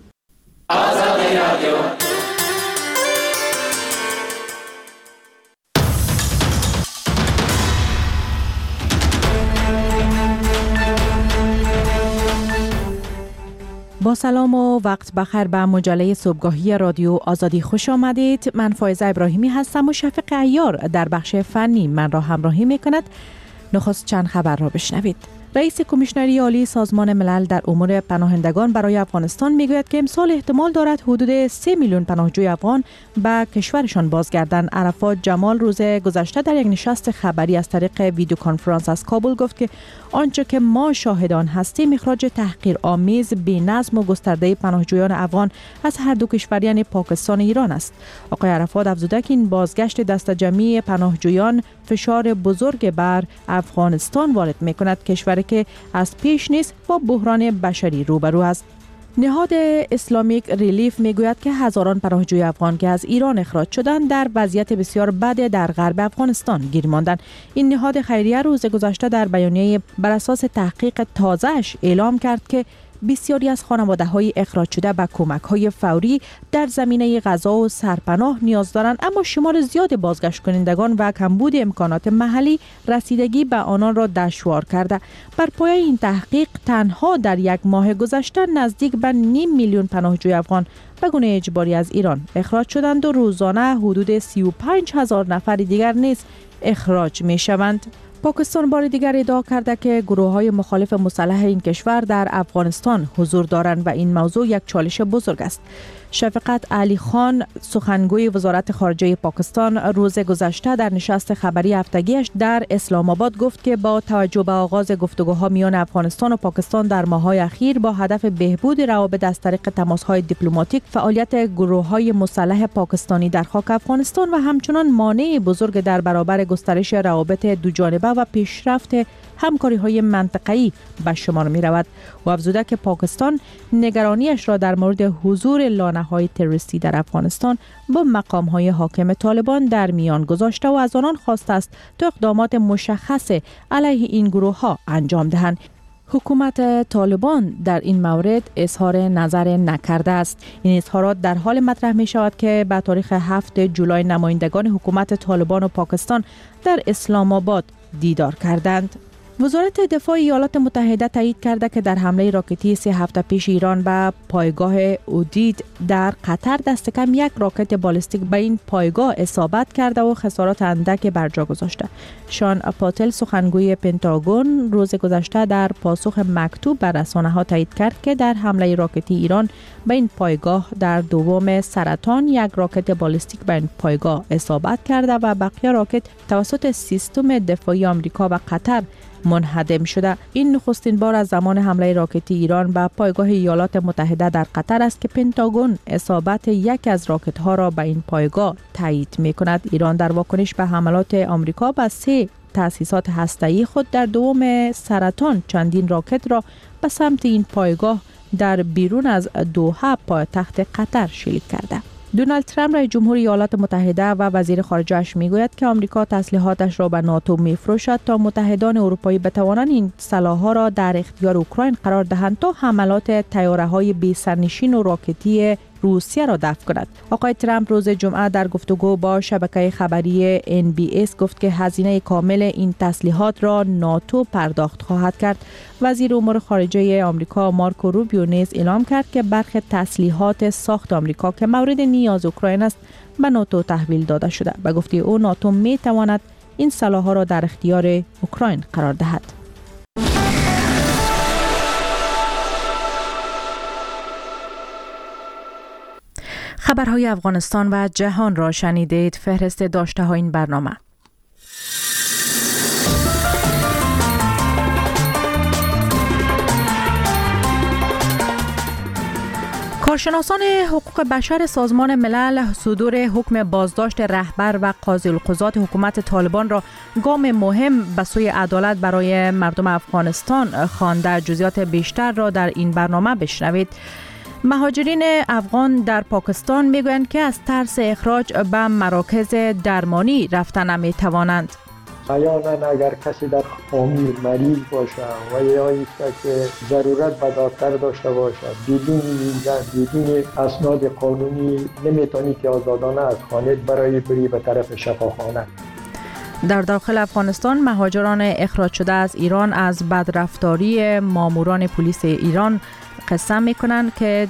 با سلام و وقت بخیر به مجله صبحگاهی رادیو آزادی خوش آمدید. من فائزه ابراهیمی هستم و شفیق عیار در بخش فنی من را همراهی می کند. نخست چند خبر را بشنوید. رئیس کمیشنری عالی سازمان ملل در امور پناهندگان برای افغانستان میگوید که امسال احتمال دارد حدود 3 میلیون پناهجوی افغان به کشورشان بازگردند. عرفات جمال روز گذشته در یک نشست خبری از طریق ویدیو کنفرانس از کابل گفت که آنچه که ما شاهدان هستیم اخراج تحقیرآمیز، بی‌نظم و گسترده پناهجویان افغان از هر دو کشور یعنی پاکستان و ایران است. آقای عرفات افزوده که این بازگشت دست جمعی پناهجویان فشار بزرگ بر افغانستان وارد می‌کند، کشوری که از پیش نیز با بحران بشری روبرو است. نهاد اسلامیک ریلیف میگوید که هزاران پناهجوی افغان که از ایران اخراج شدند در وضعیت بسیار بد در غرب افغانستان گیر ماندند. این نهاد خیریه روز گذشته در بیانیه بر اساس تحقیق تازه‌اش اعلام کرد که بسیاری از خانواده‌های اخراج شده به کمک‌های فوری در زمینه غذا و سرپناه نیاز دارند، اما شمار زیاد بازگشت کنندگان و کمبود امکانات محلی رسیدگی به آنان را دشوار کرده. بر پایه این تحقیق تنها در یک ماه گذشته نزدیک به 5 میلیون پناهجوی افغان به گونه اجباری از ایران اخراج شدند و روزانه حدود 35,000 نفر دیگر نیز اخراج می‌شوند. پاکستان بار دیگر ادعا کرده که گروه‌های مخالف مسلح این کشور در افغانستان حضور دارند و این موضوع یک چالش بزرگ است. شفقت علی خان سخنگوی وزارت خارجه پاکستان روز گذشته در نشست خبری هفتگیش در اسلام آباد گفت که با توجه به آغاز گفتگوها میان افغانستان و پاکستان در ماه‌های اخیر با هدف بهبود روابط از طریق تماس‌های دیپلماتیک، فعالیت گروه‌های مسلح پاکستانی در خاک افغانستان و همچنان مانع بزرگ در برابر گسترش روابط دوجانبه و پیشرفت همکاری‌های منطقه‌ای به شمار می‌رود. و افزوده که پاکستان نگرانیش را در مورد حضور لانه‌های تروریستی در افغانستان با مقام‌های حاکم طالبان در میان گذاشته و از آنان خواسته است تا اقدامات مشخص علیه این گروه‌ها انجام دهند. حکومت طالبان در این مورد اظهار نظر نکرده است. این اظهارات در حال مطرح می شود که به تاریخ 7 جولای نمایندگان حکومت طالبان و پاکستان در اسلام آباد دیدار کردند. وزارت دفاع ایالات متحده تایید کرده که در حمله راکتی 3 هفته پیش ایران به پایگاه اودید در قطر دست کم یک راکت بالستیک به این پایگاه اصابت کرده و خسارات اندک بر جا گذاشته. شان پاتل سخنگوی پنتاگون روز گذشته در پاسخ مکتوب به رسانه‌ها تایید کرد که در حمله راکتی ایران به این پایگاه در دوم سرطان یک راکت بالستیک به این پایگاه اصابت کرده و بقیه راکت توسط سیستم دفاعی آمریکا و قطر منهدم شده. این نخستین بار از زمان حمله راکتی ایران به پایگاه ایالات متحده در قطر است که پنتاگون اصابت یک از راکت ها را به این پایگاه تایید می کند. ایران در واکنش به حملات آمریکا به 3 تأسیسات هسته‌ای خود در دوم سرطان چندین راکت را به سمت این پایگاه در بیرون از دوحه پایتخت قطر شلیک کرده. دونالد ترامپ رئیس جمهور ایالات متحده و وزیر خارجه اش میگوید که آمریکا تسلیحاتش را به ناتو میفروشد تا متحدان اروپایی بتوانند این سلاح‌ها را در اختیار اوکراین قرار دهند تا حملات طیاره‌های بی سرنشین و راکتی روسیه را دفع کند. آقای ترامپ روز جمعه در گفتگو با شبکه خبری NBS گفت که هزینه کامل این تسلیحات را ناتو پرداخت خواهد کرد. وزیر امور خارجه آمریکا مارکو روبیو نیز اعلام کرد که برخی تسلیحات ساخت آمریکا که مورد نیاز اوکراین است به ناتو تحویل داده شده. به گفته او ناتو می تواند این سلاح‌ها را در اختیار اوکراین قرار دهد. خبرهای افغانستان و جهان را شنیدید. فهرست داشته ها این برنامه. کارشناسان حقوق بشر سازمان ملل صدور حکم بازداشت رهبر و قاضی القضات حکومت طالبان را گام مهم به سوی عدالت برای مردم افغانستان خوانده. جزئیات بیشتر را در این برنامه بشنوید. مهاجرین افغان در پاکستان میگویند که از ترس اخراج به مراکز درمانی رفتن نمیتوانند. احیانا اگر کسی در خامی مریض باشه و یا ایست که ضرورت به دکتر داشته باشه، بدون ویزا بدون اسناد قانونی نمیتونی که آزادانه از خانه برای بری به طرف شفاخانه. در داخل افغانستان مهاجران اخراج شده از ایران از بدرفتاری ماموران پلیس ایران قسم میکنن که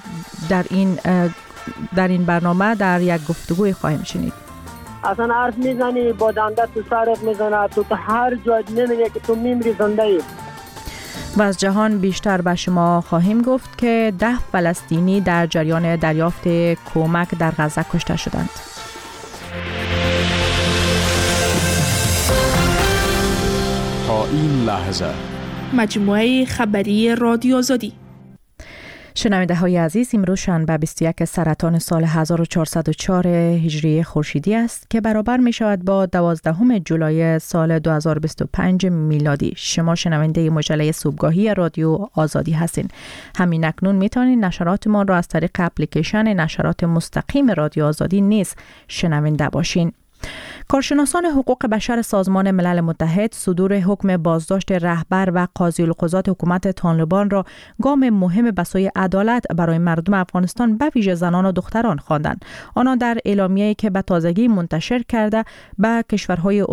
در این برنامه در یک گفتگوی خواهیم شنید. اصلا حرف میزنی با دنده تو سرت میزنه، تو هر جای نمیری که تو میمیری زنده ای. و از جهان بیشتر به شما خواهیم گفت که 10 فلسطینی در جریان دریافت کمک در غزه کشته شدند. تا این لحظه مجموعه خبری رادیو آزادی. شنونده های عزیز، امروز شنبه 21 سرطان سال 1404 هجری خورشیدی است که برابر می شود با 12 جولای سال 2025 میلادی. شما شنونده مجله صبحگاهی رادیو آزادی هستین. همین اکنون می توانید نشرات ما را از طریق اپلیکیشن نشرات مستقیم رادیو آزادی نیز شنونده باشین. کارشناسان حقوق بشر سازمان ملل متحد صدور حکم بازداشت رهبر و قاضی القضات حکومت طالبان را گام مهم به سوی عدالت برای مردم افغانستان به ویژه زنان و دختران خواندند. آنها در اعلامیه‌ای که به تازگی منتشر کرده به کشورهای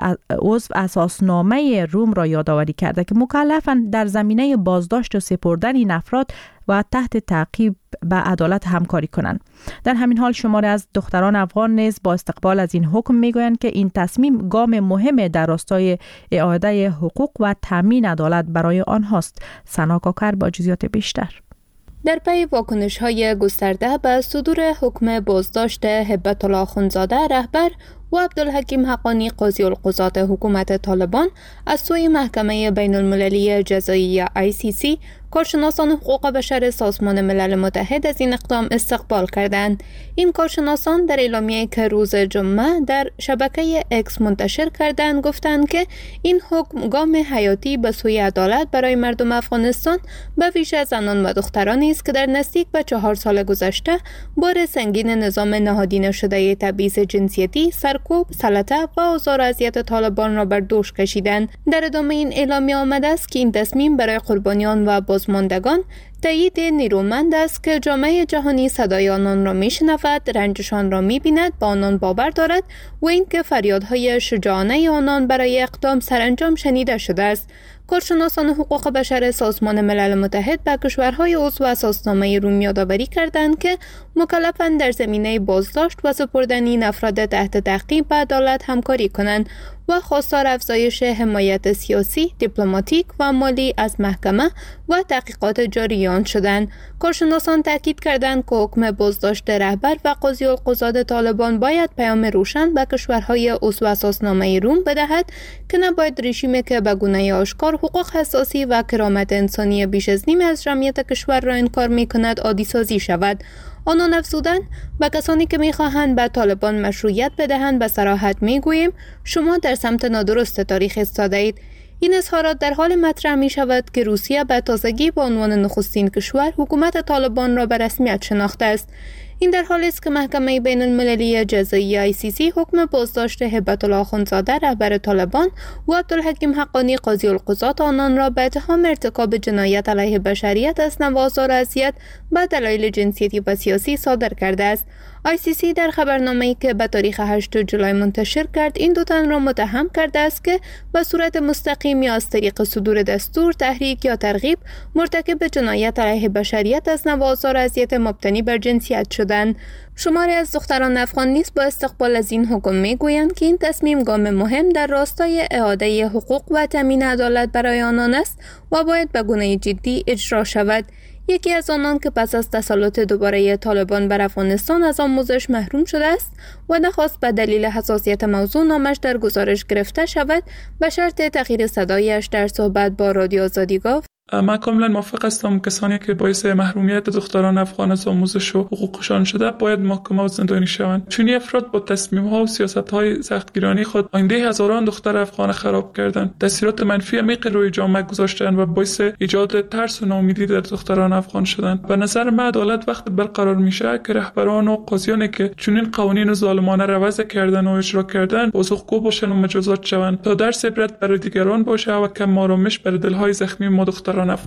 عضو اساسنامه روم را یادآوری کرده که مکلفند در زمینه بازداشت و سپردن این افراد و تحت تعقیب به عدالت همکاری کنند. در همین حال شماری از دختران افغان نیز با استقبال از این حکم میگویند که این تصمیم گام مهم در راستای اعاده حقوق و تامین عدالت برای آنهاست. سنا کاکر با جزئیات بیشتر. در پی واکنش‌های گسترده به صدور حکم بازداشت هبت الله اخوندزاده رهبر و عبدالحکیم حقانی قاضی القضات حکومت طالبان از سوی محکمه بین المللی جزایی ICC، کارشناسان حقوق بشر سازمان ملل متحد از این اقدام استقبال کردند. این کارشناسان در اعلامیه‌ای که روز جمعه در شبکه اکس منتشر کردند گفتند که این حکم گام حیاتی به سوی عدالت برای مردم افغانستان به ویژه زنان و دخترانی است که در نزدیک به 4 سال گذشته بار سنگین نظام نهادینه شده تبعیض جنسیتی، سرکوب، سلطه و آزار و اذیت طالبان را بر دوش کشیدند. در ادامه این اعلامیه آمده است که این تصمیم برای قربانیان و بازماندگان تایید نیرومند است که جامعه جهانی صدای آنان را میشنود، رنجشان را میبیند، با آنان باور دارد و اینکه فریادهای شجاعانه آنان برای اقدام سرانجام شنیده شده است. کارشناسان حقوق بشر سازمان ملل متحد به کشورهای عضو اساسنامه روم یادآوری کردند که مکلفند در زمینه بازداشت و سپردن این افراد تحت تعقیب به عدالت همکاری کنند و خواستار افزایش حمایت سیاسی، دیپلماتیک و مالی از محکمه و تحقیقات جاریان شدند. کارشناسان تاکید کردند که حکم بازداشت رهبر و قاضی القضات طالبان باید پیام روشن به کشورهای عضو اساسنامه روم بدهد که نباید رژیمی که به گونه آشکار حقوق اساسی و کرامت انسانی بیش از نیم از جمعیت کشور را انکار می‌کند عادی سازی شود. آنان افزودند به کسانی که می‌خواهند به طالبان مشروعیت بدهند به صراحت می‌گوییم شما در سمت نادرست تاریخ ایستاده‌اید. این اظهارات در حال مطرح می شود که روسیه به تازگی به عنوان نخستین کشور حکومت طالبان را به رسمیت شناخته است. این در حالی است که محکمه بین المللی جزایی ICC حکم بازداشت هبت الله اخوندزاده رهبر طالبان و عبدالحکیم حقانی قاضی القضات آنان را به اتهام ارتکاب جنایت علیه بشریت از نوع آزار و اذیت به دلایل جنسیتی و سیاسی صادر کرده است. ICC در خبرنامه‌ای که به تاریخ 8 جولای منتشر کرد این دو تن را متهم کرده است که به صورت مستقیم یا از طریق صدور دستور، تحریک یا ترغیب مرتکب جنایت علیه بشریت از نوع آزار و اذیت مبتنی بر جنسیت شدند. شماری از دختران افغان نیز با استقبال از این حکم میگویند که این تصمیم گام مهم در راستای اعاده حقوق و تامین عدالت برای آنان است و باید به گونه جدی اجرا شود. یکی از آنان که پس از تسلط دوباره طالبان بر افغانستان از آموزش محروم شده است و نخواست به دلیل حساسیت موضوع نامش در گزارش گرفته شود به شرط تغییر صدایش در صحبت با رادیو آزادی گفت: من کاملا موافق هستم کسانی که باعث محرومیت دختران افغان از آموزش و حقوقشان شده باید محاکمه و زندانی شوند، چون این افراد با تصمیم‌ها و سیاست‌های سختگیرانه خود آینده هزاران دختر افغان خراب کردند، تاثیرات منفی عمیق روی جامعه گذاشتند و باعث ایجاد ترس و ناامیدی در دختران افغان شدند. به نظر من عدالت وقت برقرار میشه که رهبران و قاضیانی که چنین قوانین ظالمانه را وضع کردن و اجرا کردن پاسخگو باشند و مجازات شوند تا درس عبرت برای دیگران باشه و کم آرامش بر دل‌های زخمی ما دختران افغان.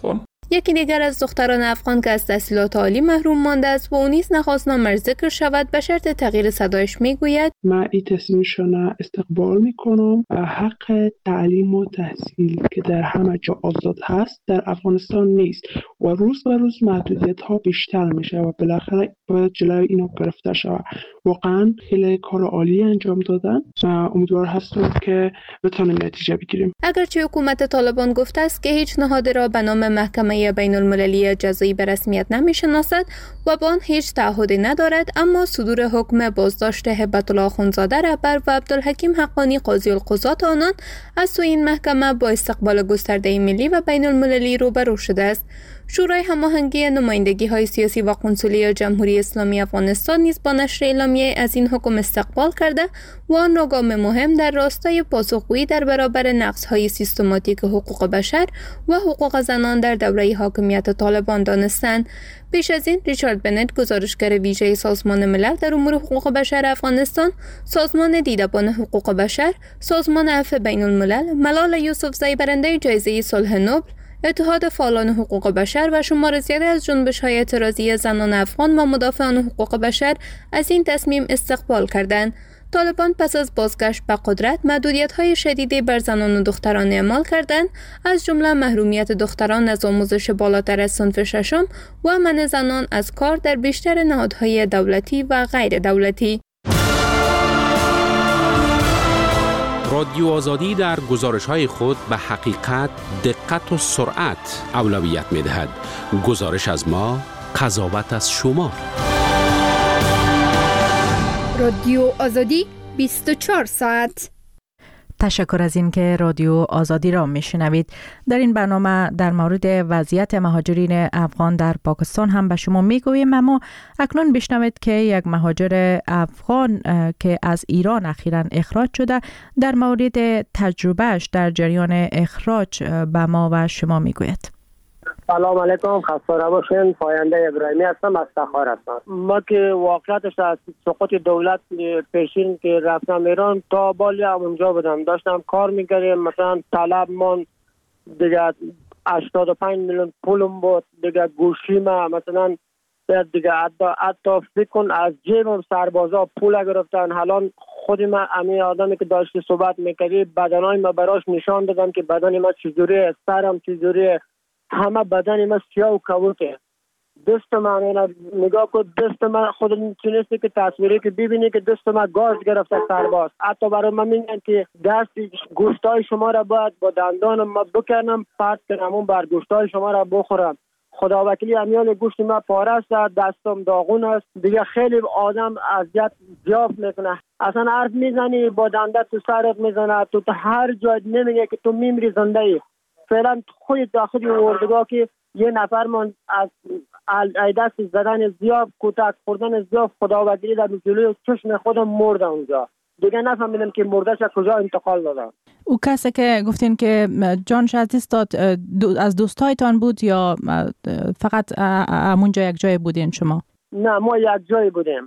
یکی دیگر از دختران افغان که از تحصیلات عالی محروم مانده است و او نیز نخواست نامش ذکر شود به شرط تغییر صدایش میگوید: من این تصمیمشان استقبال میکنم. حق تعلیم و تحصیل که در همه جا آزاد هست در افغانستان نیست و روز به روز محدودیت ها بیشتر میشه و بالاخره باید جلوی اینو گرفته شود. واقعا خیلی کار عالی انجام دادن و امیدوار هستم که بتونیم نتیجه بگیریم. اگرچه حکومت طالبان گفته است که هیچ نهادی را به نام محکمه بین المللی جزایی به رسمیت نمیشناسد و با آن هیچ تعهدی ندارد، اما صدور حکم بازداشت هبت الله اخوندزاده رهبر و عبدالحکیم حقانی قاضی القضات آنان از سوی این محکمه با استقبال گسترده ملی و بین المللی روبرو شده است. شورای هماهنگی نمایندگی‌های سیاسی و قنسولی جمهوری اسلامی افغانستان نیز با نشر اعلامیه از این حکم استقبال کرده و آن گام مهم در راستای پاسخگویی در برابر نقض‌های سیستماتیک حقوق بشر و حقوق زنان در دوره حاکمیت طالبان دانستند. پیش از این ریچارد بنت، گزارشگر ویژه سازمان ملل در امور حقوق بشر افغانستان، سازمان دیدبان حقوق بشر، سازمان عفو بین الملل، ملال یوسفزئی برنده جایزه صلح نوبل، اتحاد فعالان حقوق بشر و شمار زیادی از جنبش‌های اعتراضی زنان افغان و مدافعان حقوق بشر از این تصمیم استقبال کردند. طالبان پس از بازگشت به قدرت محدودیت‌های شدیدی بر زنان و دختران اعمال کردند، از جمله محرومیت دختران از آموزش بالاتر از صنف ششم و منع زنان از کار در بیشتر نهادهای دولتی و غیر دولتی. رادیو آزادی در گزارش‌های خود به حقیقت، دقت و سرعت اولویت می‌دهد. گزارش از ما، قضاوت از شما. رادیو آزادی 24 ساعت. تشکر از این که رادیو آزادی را میشنوید. در این برنامه در مورد وضعیت مهاجرین افغان در پاکستان هم به شما میگوییم، اما اکنون بشنوید که یک مهاجر افغان که از ایران اخیراً اخراج شده در مورد تجربهش در جریان اخراج به ما و شما میگوید. سلام علیکم، خسته نباشین. پاینده ابراهیمی هستم، از تخار هستم. ما که واقعیتش از سقوط دولت پیشین که رفتم ایران تا بالی اونجا بودم، داشتم کار میکردم. مثلا طلب من دیگه 85 میلیون پولم بود، دیگه گوشی ما مثلا دیگه حتی فکر کن از جیبم سربازا پول گرفتن. حالا خود من امی آدمی که داشتی صحبت میکردی بدنای ما براش نشان دادم که بدن ما چجوریه، سرم چجوریه، همه بدن ما سیاه و کبوته. دست من نگاه کن، دست من خود تونستی که تصویری که ببینی که دست من گاز گرفته سرباز. حتی برای من میگن که دست گوشتای شما را باید با دندانم ما بکنم، پرت کنم اون بر گوشتای شما را بخورم. خدا وکیلی امیال گوشت ما پاره است، دستم داغون است. دیگه خیلی آدم اذیت زیاد میکنه. اصلا حرف میزنی با دنده تو سرت میزنه، تو هر جای نمیگه که تو میمیری زنده ای. فعلا خود داخلی اردوگاه که یه نفر من از دست زدن زیاد، کتک خوردن زیاد، خدا وکیلی در جلوی چشم خودم مرده اونجا. دیگه نفهمیدم که مردهش کجا انتقال دادن. او کسی که گفتین که جانش از دست داد از دوستایتان بود یا فقط همونجا یک جای بودین شما؟ نه، ما یک جای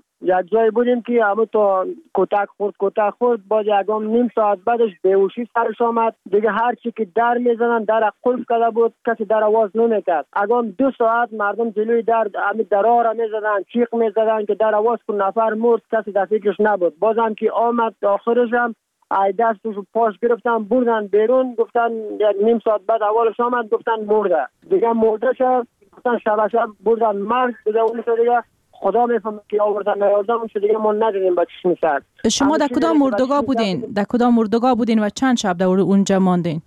بودیم که همون تو کتک خورد بعد یکم نیم ساعت بعدش بیهوشی سرش آمد. دیگه هر چی که در میزنن در قلف کرده بود، کسی در آواز نمیکرد. اگم 2 ساعت مردم جلوی در همین درا را میزدن، چیخ میزدن که در آواز کن، نفر مرد، کسی در فکرش نبود. بازم که آمد آخرش هم دستش پاش گرفتن بردن بیرون، گفتن نیم ساعت بعد اولش آمد گفتن مرده. دیگه مرده شد، گفتن شب بردن مرد. دیگه اونش دیگه خدا میفهمه که آوردن نیاوردن شده، دیگه ما ندیدیم با چشم سر. شما در کدام اردوگاه بودین و چند شب در اونجا ماندین؟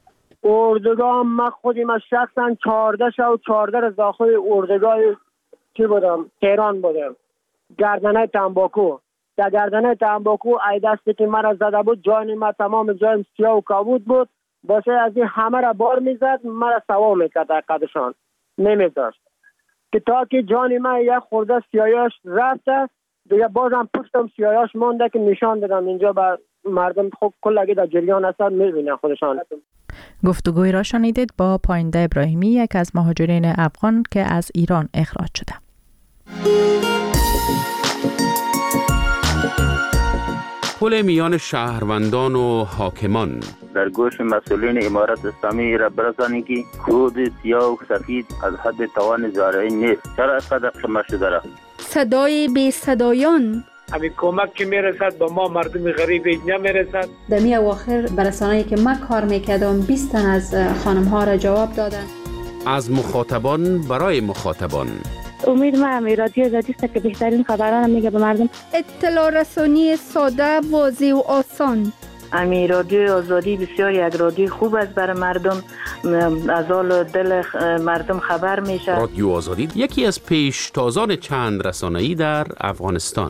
اردوگاه ما خودم شخصا 14 شب 14 روز داخل اردوگاه چی بودم؟ تهران بودم. گردنه تنباکو. در گردنه تنباکو ای دستی که مرا زده بود، جای ما تمام جایم سیاه و کبود بود. باشه از این همه را بار میزد، مرا سوا میکرد قدشان نمیذاشت که تا که جان من یک خورده سیاهش رفته، دیگه بازم پشتم سیاهش مونده که نشان دادم اینجا به مردم. خب کلگی در جریان هستن میبینن خودشان. گفتگوی را شنیدید با پاینده ابراهیمی، یک از مهاجرین افغان که از ایران اخراج شده. پل میان شهروندان و حاکمان. در گوش مسئولین امارت اسلامی را برسانی که کود سیاه و سفید از حد توان زارعی نیست. چرا اینقدر شما شده را؟ صدای بی صدایان. همین کمک که میرسد به ما مردم غریب نمیرسد. در می اواخر برسانه‌ای که من کار میکردم 20 تن از خانم ها را جواب دادن. از مخاطبان برای مخاطبان. امید ما رادیو آزادی است که بهترین خبران میگه به مردم. اطلاع رسانی ساده، واضح و آسان. امی رادیو آزادی بسیار یک رادیو خوب است برای مردم، از حال دل مردم خبر میشه. رادیو آزادی یکی از پیشتازان چند رسانه‌ای در افغانستان.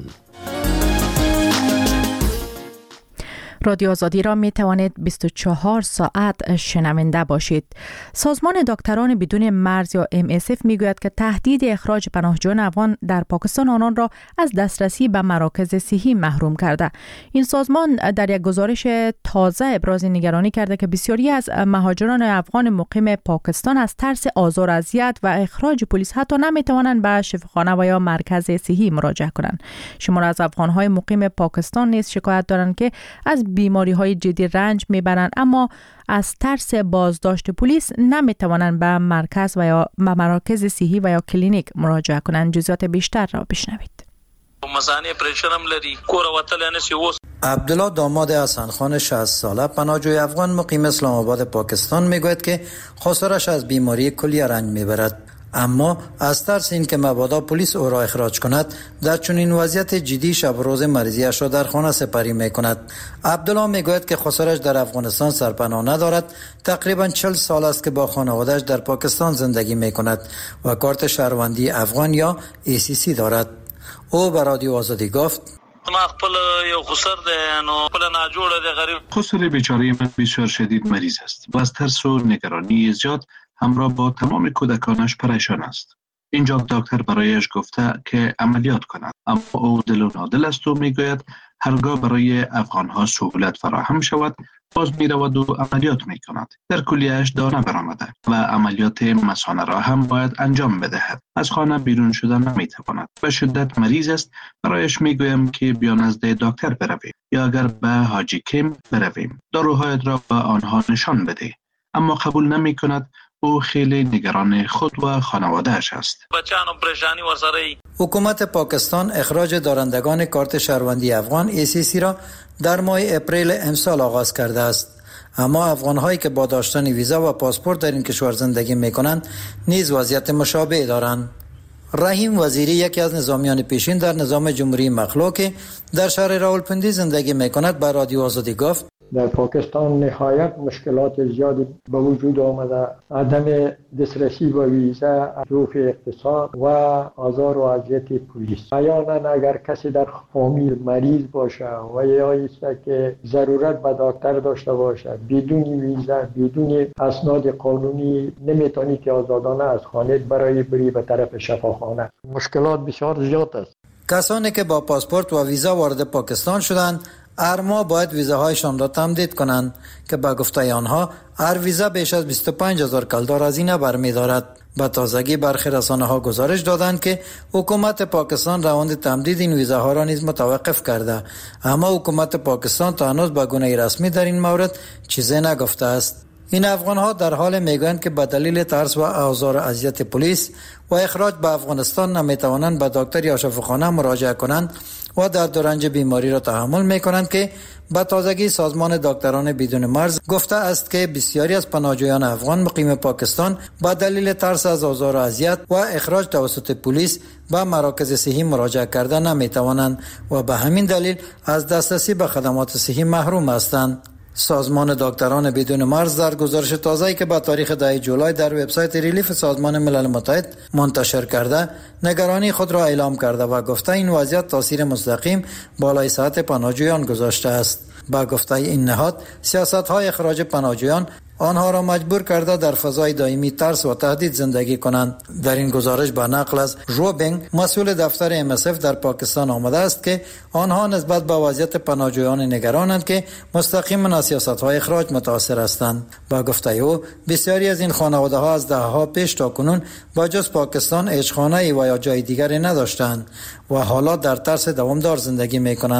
رادیو آزادی را می توانید 24 ساعت شنونده باشید. سازمان دکتران بدون مرز یا MSF می گوید که تهدید اخراج پناهجویان افغان در پاکستان آنان را از دسترسی به مراکز صحی محروم کرده. این سازمان در یک گزارش تازه ابراز نگرانی کرده که بسیاری از مهاجران افغان مقیم پاکستان از ترس آزار و اذیت و اخراج پلیس حتی نمی توانند به شفاخانه و یا مرکز صحی مراجعه کنند. شمار از افغان‌های مقیم پاکستان نیز شکایت دارند که از بیماری‌های جدی رنج میبرند، اما از ترس بازداشت پلیس نمیتوانند به مرکز و یا مراکز صحی و یا کلینیک مراجعه کنند. جزئیات بیشتر را بشنوید. مزانی پریشنم لري کور وتل نشي وس. عبدالله داماد حسن خان 60 ساله پناهجوی افغان مقیم اسلام آباد پاکستان میگوید که خسارش از بیماری کلیه رنج میبرد، اما از ترس این که مبادا پلیس او را اخراج کند در چنین وضعیت جدی شب روز مریضیش را در خانه سپری می کند. عبدالله می گوید که خسارش در افغانستان سرپناه ندارد. تقریبا 40 سال است که با خانواده‌اش در پاکستان زندگی می کند و کارت شهروندی افغان یا ACC دارد. او به رادیو آزادی گفت: ما خپل یو خسر ده نو خپل ناجوړه ده غریب. خسر بیچاره من بسیار شدید مریض است و از ترس و نگرانی زیاد همراه با تمام کودکانش پریشان است. اینجا دکتر برایش گفته که عملیات کند، اما او دل و نادل است و میگوید هرگاه برای افغانها سهولت فراهم شود باز میرود و عملیات میکند. در کلیهش دانه برآمده و عملیات مثانه را هم باید انجام بدهد. از خانه بیرون شدن نمیتواند. به شدت مریض است. برایش میگویم که بیا نزد دکتر برویم یا اگر به حاجی کیم برویم داروهایت را به آنها نشان بده، اما قبول نمیکند. او خیلی نگران خود و خانواده‌اش است. بچه‌انو پریشانی ورسره. حکومت پاکستان اخراج دارندگان کارت شهروندی افغان ACC را در ماه اپریل امسال آغاز کرده است، اما افغان‌هایی که با داشتن ویزا و پاسپورت در این کشور زندگی می‌کنند نیز وضعیت مشابه دارند. رحیم وزیری یکی از نظامیان پیشین در نظام جمهوری مخلوع در شهر راولپندی زندگی می‌کند به رادیو آزادی گفت: در پاکستان نهایت مشکلات زیادی به وجود آمده، عدم دسترسی به ویزا، ظروف اقتصاد و آزار و اذیت پلیس. احیانا اگر کسی در فامیل مریض باشه و یا است که ضرورت به دکتر داشته باشه، بدون ویزا، بدون اسناد قانونی نمیتونی که آزادانه از خانه برای بری به طرف شفاخانه. مشکلات بسیار زیاد است. کسانی که با پاسپورت و ویزا وارد پاکستان شدند هر ماه باید ویزاهایشان را تمدید کنند که به گفته آنها هر ویزا بیش از 25,000 کلدار هزینه برمی‌دارد. به تازگی برخی رسانه‌ها گزارش دادند که حکومت پاکستان روند تمدید این ویزاها را نیز متوقف کرده، اما حکومت پاکستان تا هنوز به گونه رسمی در این مورد چیزی نگفته است. این افغان‌ها در حال میگویند که به دلیل ترس و آزار و اذیت پلیس و اخراج به افغانستان نمیتوانند به دکتر یا شفاخانه مراجعه کنند و درد و رنج بیماری را تحمل میکنند که به تازگی سازمان دکتران بدون مرز گفته است که بسیاری از پناهجویان افغان مقیم پاکستان به دلیل ترس از آزار و اذیت و اخراج توسط پلیس به مراکز صحی مراجعه کرده نمیتوانند و به همین دلیل از دسترسی به خدمات صحی محروم هستند. سازمان دکتران بدون مرز در گزارش تازه‌ای که با تاریخ 10 جولای در وبسایت ریلیف سازمان ملل متحد منتشر کرده نگرانی خود را اعلام کرده و گفته این وضعیت تاثیر مستقیم بالای صحت پناهجویان گذاشته است. با گفته این نهاد سیاست‌های اخراج پناهجویان آنها را مجبور کرده در فضای دائمی ترس و تهدید زندگی کنند. در این گزارش با نقل از روبینگ مسئول دفتر MSF در پاکستان آمده است که آنها نسبت به وضعیت پناهجویان نگرانند که مستقیما از سیاست‌های اخراج متاثر هستند. با گفته او بسیاری از این خانواده‌ها از دهه‌ها پیش تا کنون با جز پاکستان هیچ خانه‌ای و یا جای دیگری نداشتند و حالا در ترس دوامدار زندگی می‌کنند.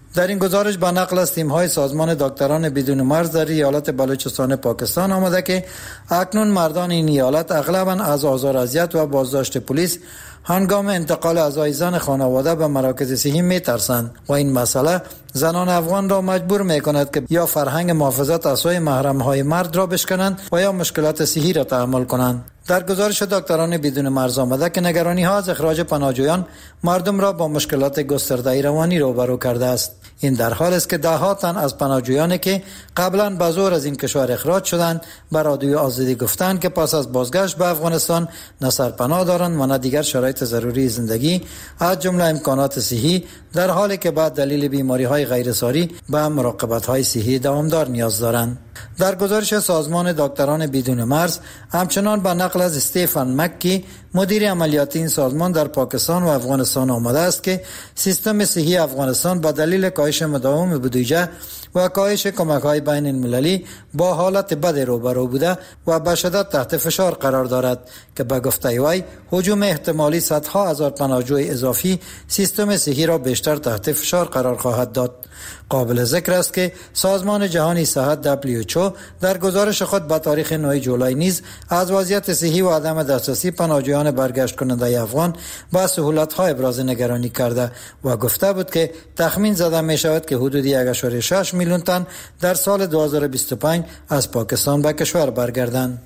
در این گزارش با نقل از تیم‌های سازمان دکتران بدون مرز در ایالت بلوچستان پاکستان آمده که اکنون مردان این ایالت اغلباً از آزار و اذیت و بازداشت پلیس هنگام انتقال اعضای خانواده به مراکز صحی می‌ترسند و این مسئله زنان افغان را مجبور می‌کند که یا فرهنگ محافظت از سوی محرم‌های مرد را بشکنند و یا مشکلات صحی را تحمل کنند. در گزارش دکتران بدون مرز آمده که نگرانی‌ها از اخراج پناهجویان مردم را با مشکلات گسترده روانی روبرو کرده است. این در حالی است که ده‌ها تن از پناهجویانی که قبلا به زور از این کشور اخراج شدند بر رادیو آزادی گفتند که پس از بازگشت به افغانستان نه سرپناه دارند و نه دیگر شرایط ضروری زندگی از جمله امکانات صحی، در حالی که بعد دلیل بیماری‌های غیرساری به مراقبت‌های صحی دوامدار نیاز دارند. در گزارش سازمان دکتران بدون مرز همچنان به نقل از استیفن مکی مدیر عملیاتی این سازمان در پاکستان و افغانستان آمده است که سیستم صحی افغانستان با دلیل کاهش مداوم بودجه و کاهش کمک‌های بین المللی با حالت بد روبرو بوده و به شدت تحت فشار قرار دارد که به گفته وی هجوم احتمالی صدها هزار پناهجوی اضافی سیستم صحی را بیشتر تحت فشار قرار خواهد داد. قابل ذکر است که سازمان جهانی صحت WHO در گزارش خود به تاریخ 9 جولای نیز از وضعیت صحی و عدم دسترسی پناهجویان برگشت کننده افغان با سهولت‌ها ابراز نگرانی کرده و گفته بود که تخمین زده می شود که حدود 1.6 میلیون تن در سال 2025 از پاکستان به کشور برگردند.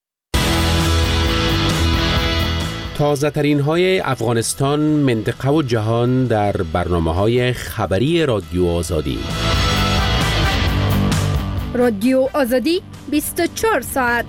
تازه ترین های افغانستان، منطقه و جهان در برنامه‌های خبری رادیو آزادی. رادیو آزادی 24 ساعت.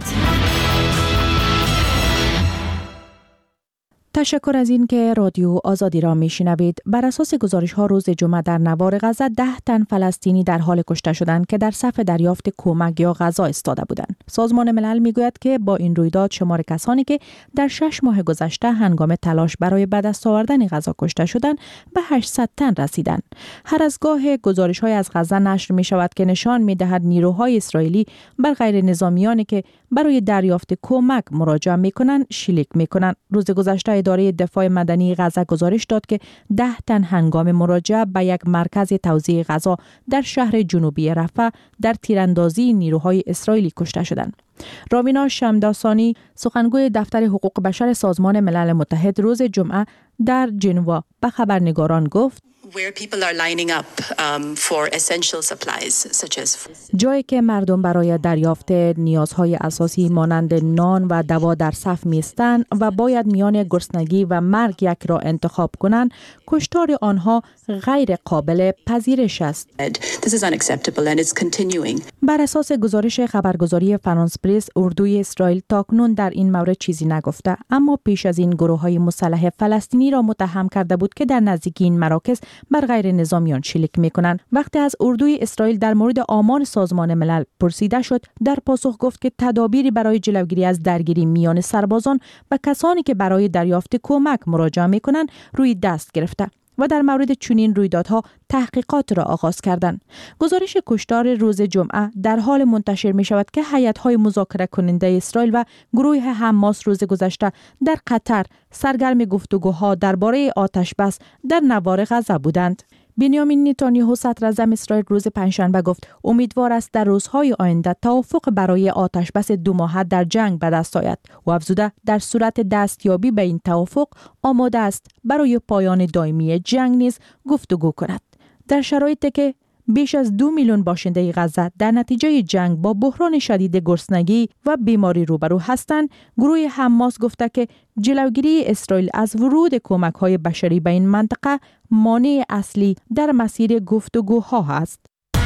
تشکر از این که رادیو آزادی را میشنوید. بر اساس گزارش ها روز جمعه در نوار غزه 10 تن فلسطینی در حال کشته شدند که در صف دریافت کمک یا غذا ایستاده بودند. سازمان ملل میگوید که با این رویداد شمار کسانی که در 6 ماه گذشته هنگام تلاش برای به دست آوردن غذا کشته شدند به 800 تن رسیدند. هر از گاه گزارش های از غزه نشر می شود که نشان می دهد نیروهای اسرائیلی بر غیر نظامیانی که برای دریافت کمک مراجعه می کنند شلیک می کنند. روز گذشته اداره دفاع مدنی غزه گزارش داد که 10 تن هنگام مراجعه به یک مرکز توزیع غذا در شهر جنوبی رفح در تیراندازی نیروهای اسرائیلی کشته شدند. راوینا شمداسانی سخنگوی دفتر حقوق بشر سازمان ملل متحد روز جمعه در ژنوا به خبرنگاران گفت جایی که مردم برای دریافت نیازهای اساسی مانند نان و دوا در صف میستند و باید میان گرسنگی و مرگ یک را انتخاب کنند، کشتار آنها غیر قابل پذیرش است. بر اساس گزارش خبرگزاری فرانس پرس، اردوی اسرائیل تاکنون در این مورد چیزی نگفته، اما پیش از این گروه‌های مسلح فلسطینی را متهم کرده بود که در نزدیکی این مراکز بر غیر نظامیان شلیک می‌کنند. وقتی از اردوی اسرائیل در مورد آمار سازمان ملل پرسیده شد، در پاسخ گفت که تدابیری برای جلوگیری از درگیری میان سربازان و کسانی که برای دریافت کمک مراجعه می‌کنند روی دست گرفته و در مورد چنین رویدادها تحقیقات را آغاز کردند. گزارش کشتار روز جمعه در حال منتشر می شود که هیئت‌های مذاکره کننده اسرائیل و گروه حماس روز گذشته در قطر سرگرم گفتگوها درباره آتش بس در نوار غزه بودند. بنیامین نتانیاهو صدر اعظم اسرائیل روز پنجشنبه گفت امیدوار است در روزهای آینده توافق برای آتش بس 2 ماهه در جنگ به دست آید و افزوده در صورت دستیابی به این توافق آماده است برای پایان دائمی جنگ نیز گفتگو کند. در شرایطی که بیش از 2 میلیون باشنده غزه در نتیجه جنگ با بحران شدید گرسنگی و بیماری روبرو هستند، گروه حماس گفته که جلوگیری اسرائیل از ورود کمک‌های بشری به این منطقه مانع اصلی در مسیر گفتگوها است.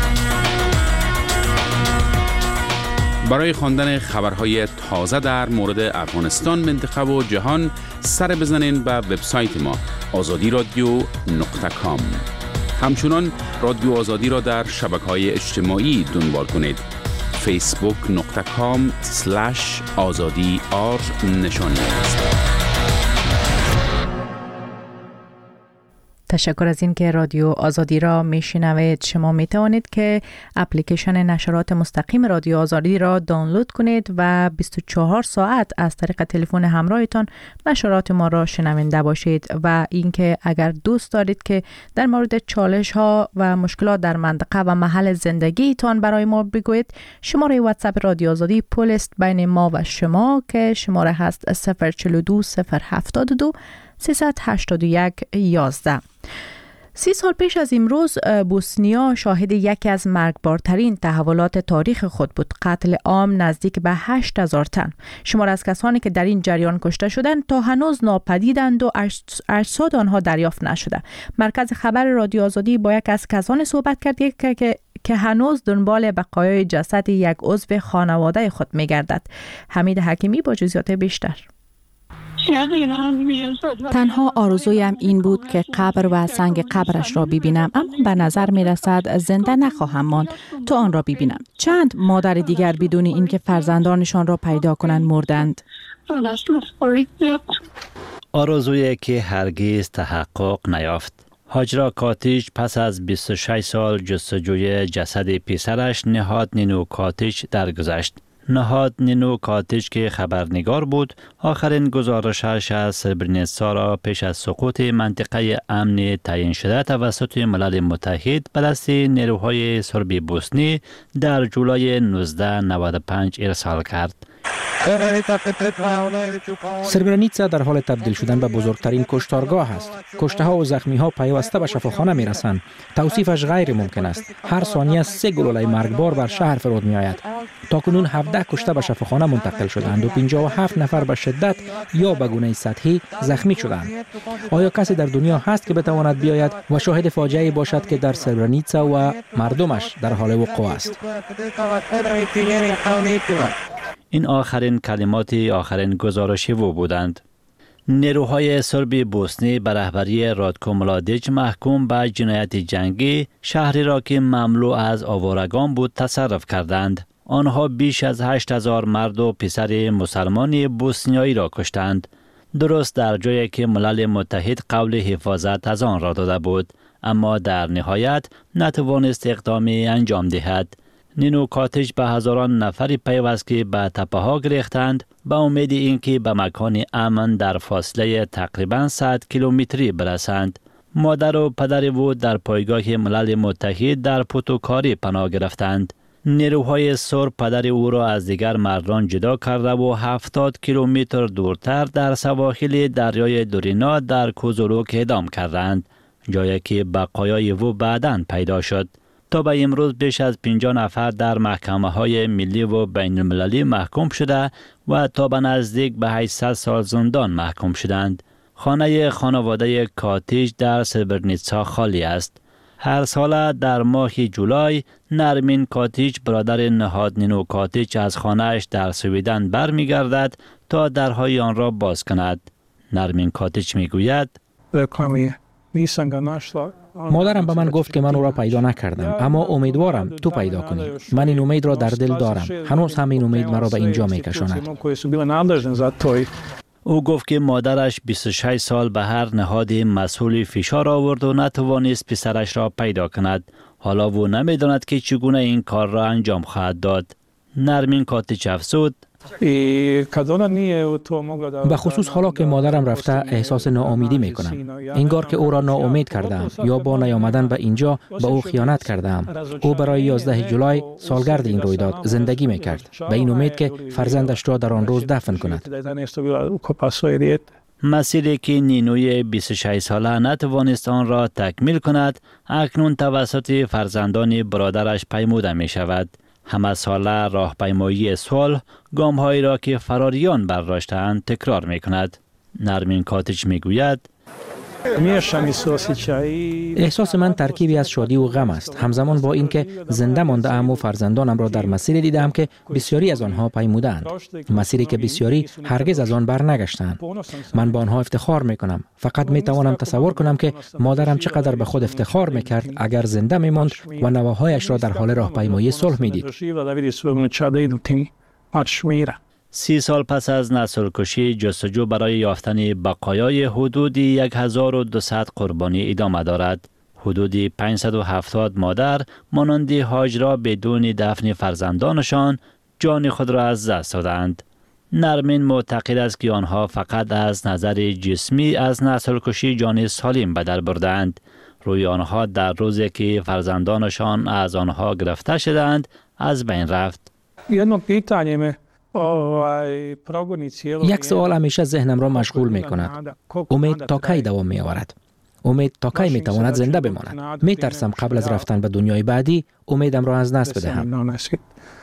برای خواندن خبرهای تازه در مورد افغانستان، منطقه و جهان سر بزنین به وبسایت ما azadi.radio.com. همچنان رادیو آزادی را در شبکه‌های اجتماعی دنبال کنید. facebook.com/azadi_r نشانی است. تشکر از این که رادیو آزادی را میشنوید. شما می توانید که اپلیکیشن نشرات مستقیم رادیو آزادی را دانلود کنید و 24 ساعت از طریق تلفن همراهتان نشرات ما را شنونده باشید. و اینکه اگر دوست دارید که در مورد چالش ها و مشکلات در منطقه و محل زندگیتان برای ما بگویید، شماره واتساپ رادیو آزادی پول است بین ما و شما که شماره هست 042 072 381 11. 30 سال پیش از امروز بوسنیا شاهد یکی از مرگبارترین تحولات تاریخ خود بود. قتل عام نزدیک به 8000 تن. شمار از کسانی که در این جریان کشته شدند تا هنوز ناپدیدند و اجساد آنها دریافت نشده. مرکز خبر رادیو آزادی با یک از کسانی صحبت کرد که هنوز دنبال بقایای جسد یک عضو خانواده خود می‌گردد. حمید حکیمی با جزئیات بیشتر. تنها آرزویم این بود که قبر و سنگ قبرش را ببینم، اما به نظر می رسد زنده نخواهم ماند تا آن را ببینم. چند مادر دیگر بدون اینکه فرزندانشان را پیدا کنند مردند. آرزویی که هرگز تحقق نیافت. هاجرا کاتیج پس از 26 سال جستجوی جسد پسرش نهاد نینو کاتیج درگذشت. نهاد نینو کاتیج که خبرنگار بود، آخرین گزارشش از سربرینیتسا را پیش از سقوط منطقه امن تعیین شده توسط ملل متحد به دست نیروهای سرب بوسنی در جولای 1995 ارسال کرد. سربرینیتسا در حال تبدیل شدن به بزرگترین کشتارگاه است. کشته ها و زخمی ها پیوسته به شفاخانه می رسند. توصیفش غیر ممکن است. هر ثانیه 3 گلوله مرگبار بر شهر فرود می آید. تاکنون 17 کشته به شفاخانه منتقل شدند و 57 نفر به شدت یا به گونه سطحی زخمی شدند. آیا کسی در دنیا هست که بتواند بیاید و شاهد فاجعه‌ای باشد که در سربرینیتسا و مردمش در حال وقوع است؟ این آخرین کلمات آخرین گزارش او بودند. نیروهای سرب بوسنی به رهبری رادکو ملادیچ محکوم به جنایت جنگی شهری را که مملو از آوارگان بود تصرف کردند. آنها بیش از 8000 مرد و پسر مسلمان بوسنیایی را کشتند. درست در جایی که ملل متحد قول حفاظت از آن را داده بود، اما در نهایت نتوانست اقدامی انجام دهد. نینو کاتیج به هزاران نفری پیوست که به تپه ها گریختند به امید اینکه به مکان امن در فاصله تقریبا 100 کیلومتری برسند. مادر و پدر او در پایگاه ملل متحد در پوتوکاری پناه گرفتند. نیروهای سرب پدر او را از دیگر مردان جدا کرده و 70 کیلومتر دورتر در سواحل دریای دورینا در کوزولوک اعدام کردند، جایی که بقایای او بعداً پیدا شد. تا به امروز بیش از 50 نفر در محکمه های ملی و بین المللی محکوم شده و تا به نزدیک به 800 سال زندان محکوم شدند. خانه خانواده کاتیج در سربرینیتسا خالی است. هر سال در ماه جولای نرمین کاتیج برادر نهاد نینو کاتیج از خانه‌اش در سویدن برمیگردد تا درهای آن را باز کند. نرمین کاتیج میگوید مادرم به من گفت که من او را پیدا نکردم، اما امیدوارم تو پیدا کنی. من این امید را در دل دارم. هنوز هم این امید مرا به اینجا میکشاند. او گفت که مادرش 26 سال به هر نهاد مسئول فشار آورد و نتوانست پسرش را پیدا کند. حالا او نمیداند که چگونه این کار را انجام خواهد داد. نرمین کاتیج افزود: به خصوص حالا که مادرم رفته احساس ناامیدی میکنم. انگار که او را ناامید کردم یا با نیامدن به اینجا به او خیانت کردم. او برای 11 جولای سالگرد این رویداد زندگی میکرد به این امید که فرزندش را در آن روز دفن کند. مسیری که نینوی 26 ساله نتوانست آن را تکمیل کند، اکنون توسط فرزندان برادرش پیموده می شود. همه ساله راهپیمایی صلح گام‌هایی را که فراریان برداشتند تکرار می کند. نرمین کاتیج می گوید: احساس من ترکیبی از شادی و غم است، همزمان با اینکه زنده مانده ام و فرزندانم را در مسیری دیدم که بسیاری از آنها پیمودند، مسیری که بسیاری هرگز از آن برنگشتند. من با آنها افتخار میکنم. فقط میتوانم تصور کنم که مادرم چقدر به خود افتخار میکرد اگر زنده میماند و نوه‌هایش را در حال راهپیمایی صلح میدید. 30 سال پس از نسل کشی، جستجو برای یافتن بقایای حدود 1200 قربانی ادامه دارد. حدود 570 مادر مانند هاجرا بدون دفن فرزندانشان جان خود را از دست دادند. نرمین معتقد است که آنها فقط از نظر جسمی از نسل کشی جان سالم به در بردند. روی آنها در روزی که فرزندانشان از آنها گرفته شدند از بین رفت. یک سوال همیشه ذهنم را مشغول می کند. امید تا کی دوام می آورد؟ امید تا کی می تواند زنده بماند؟ می ترسم قبل از رفتن به دنیای بعدی امیدم را از دست بدهم.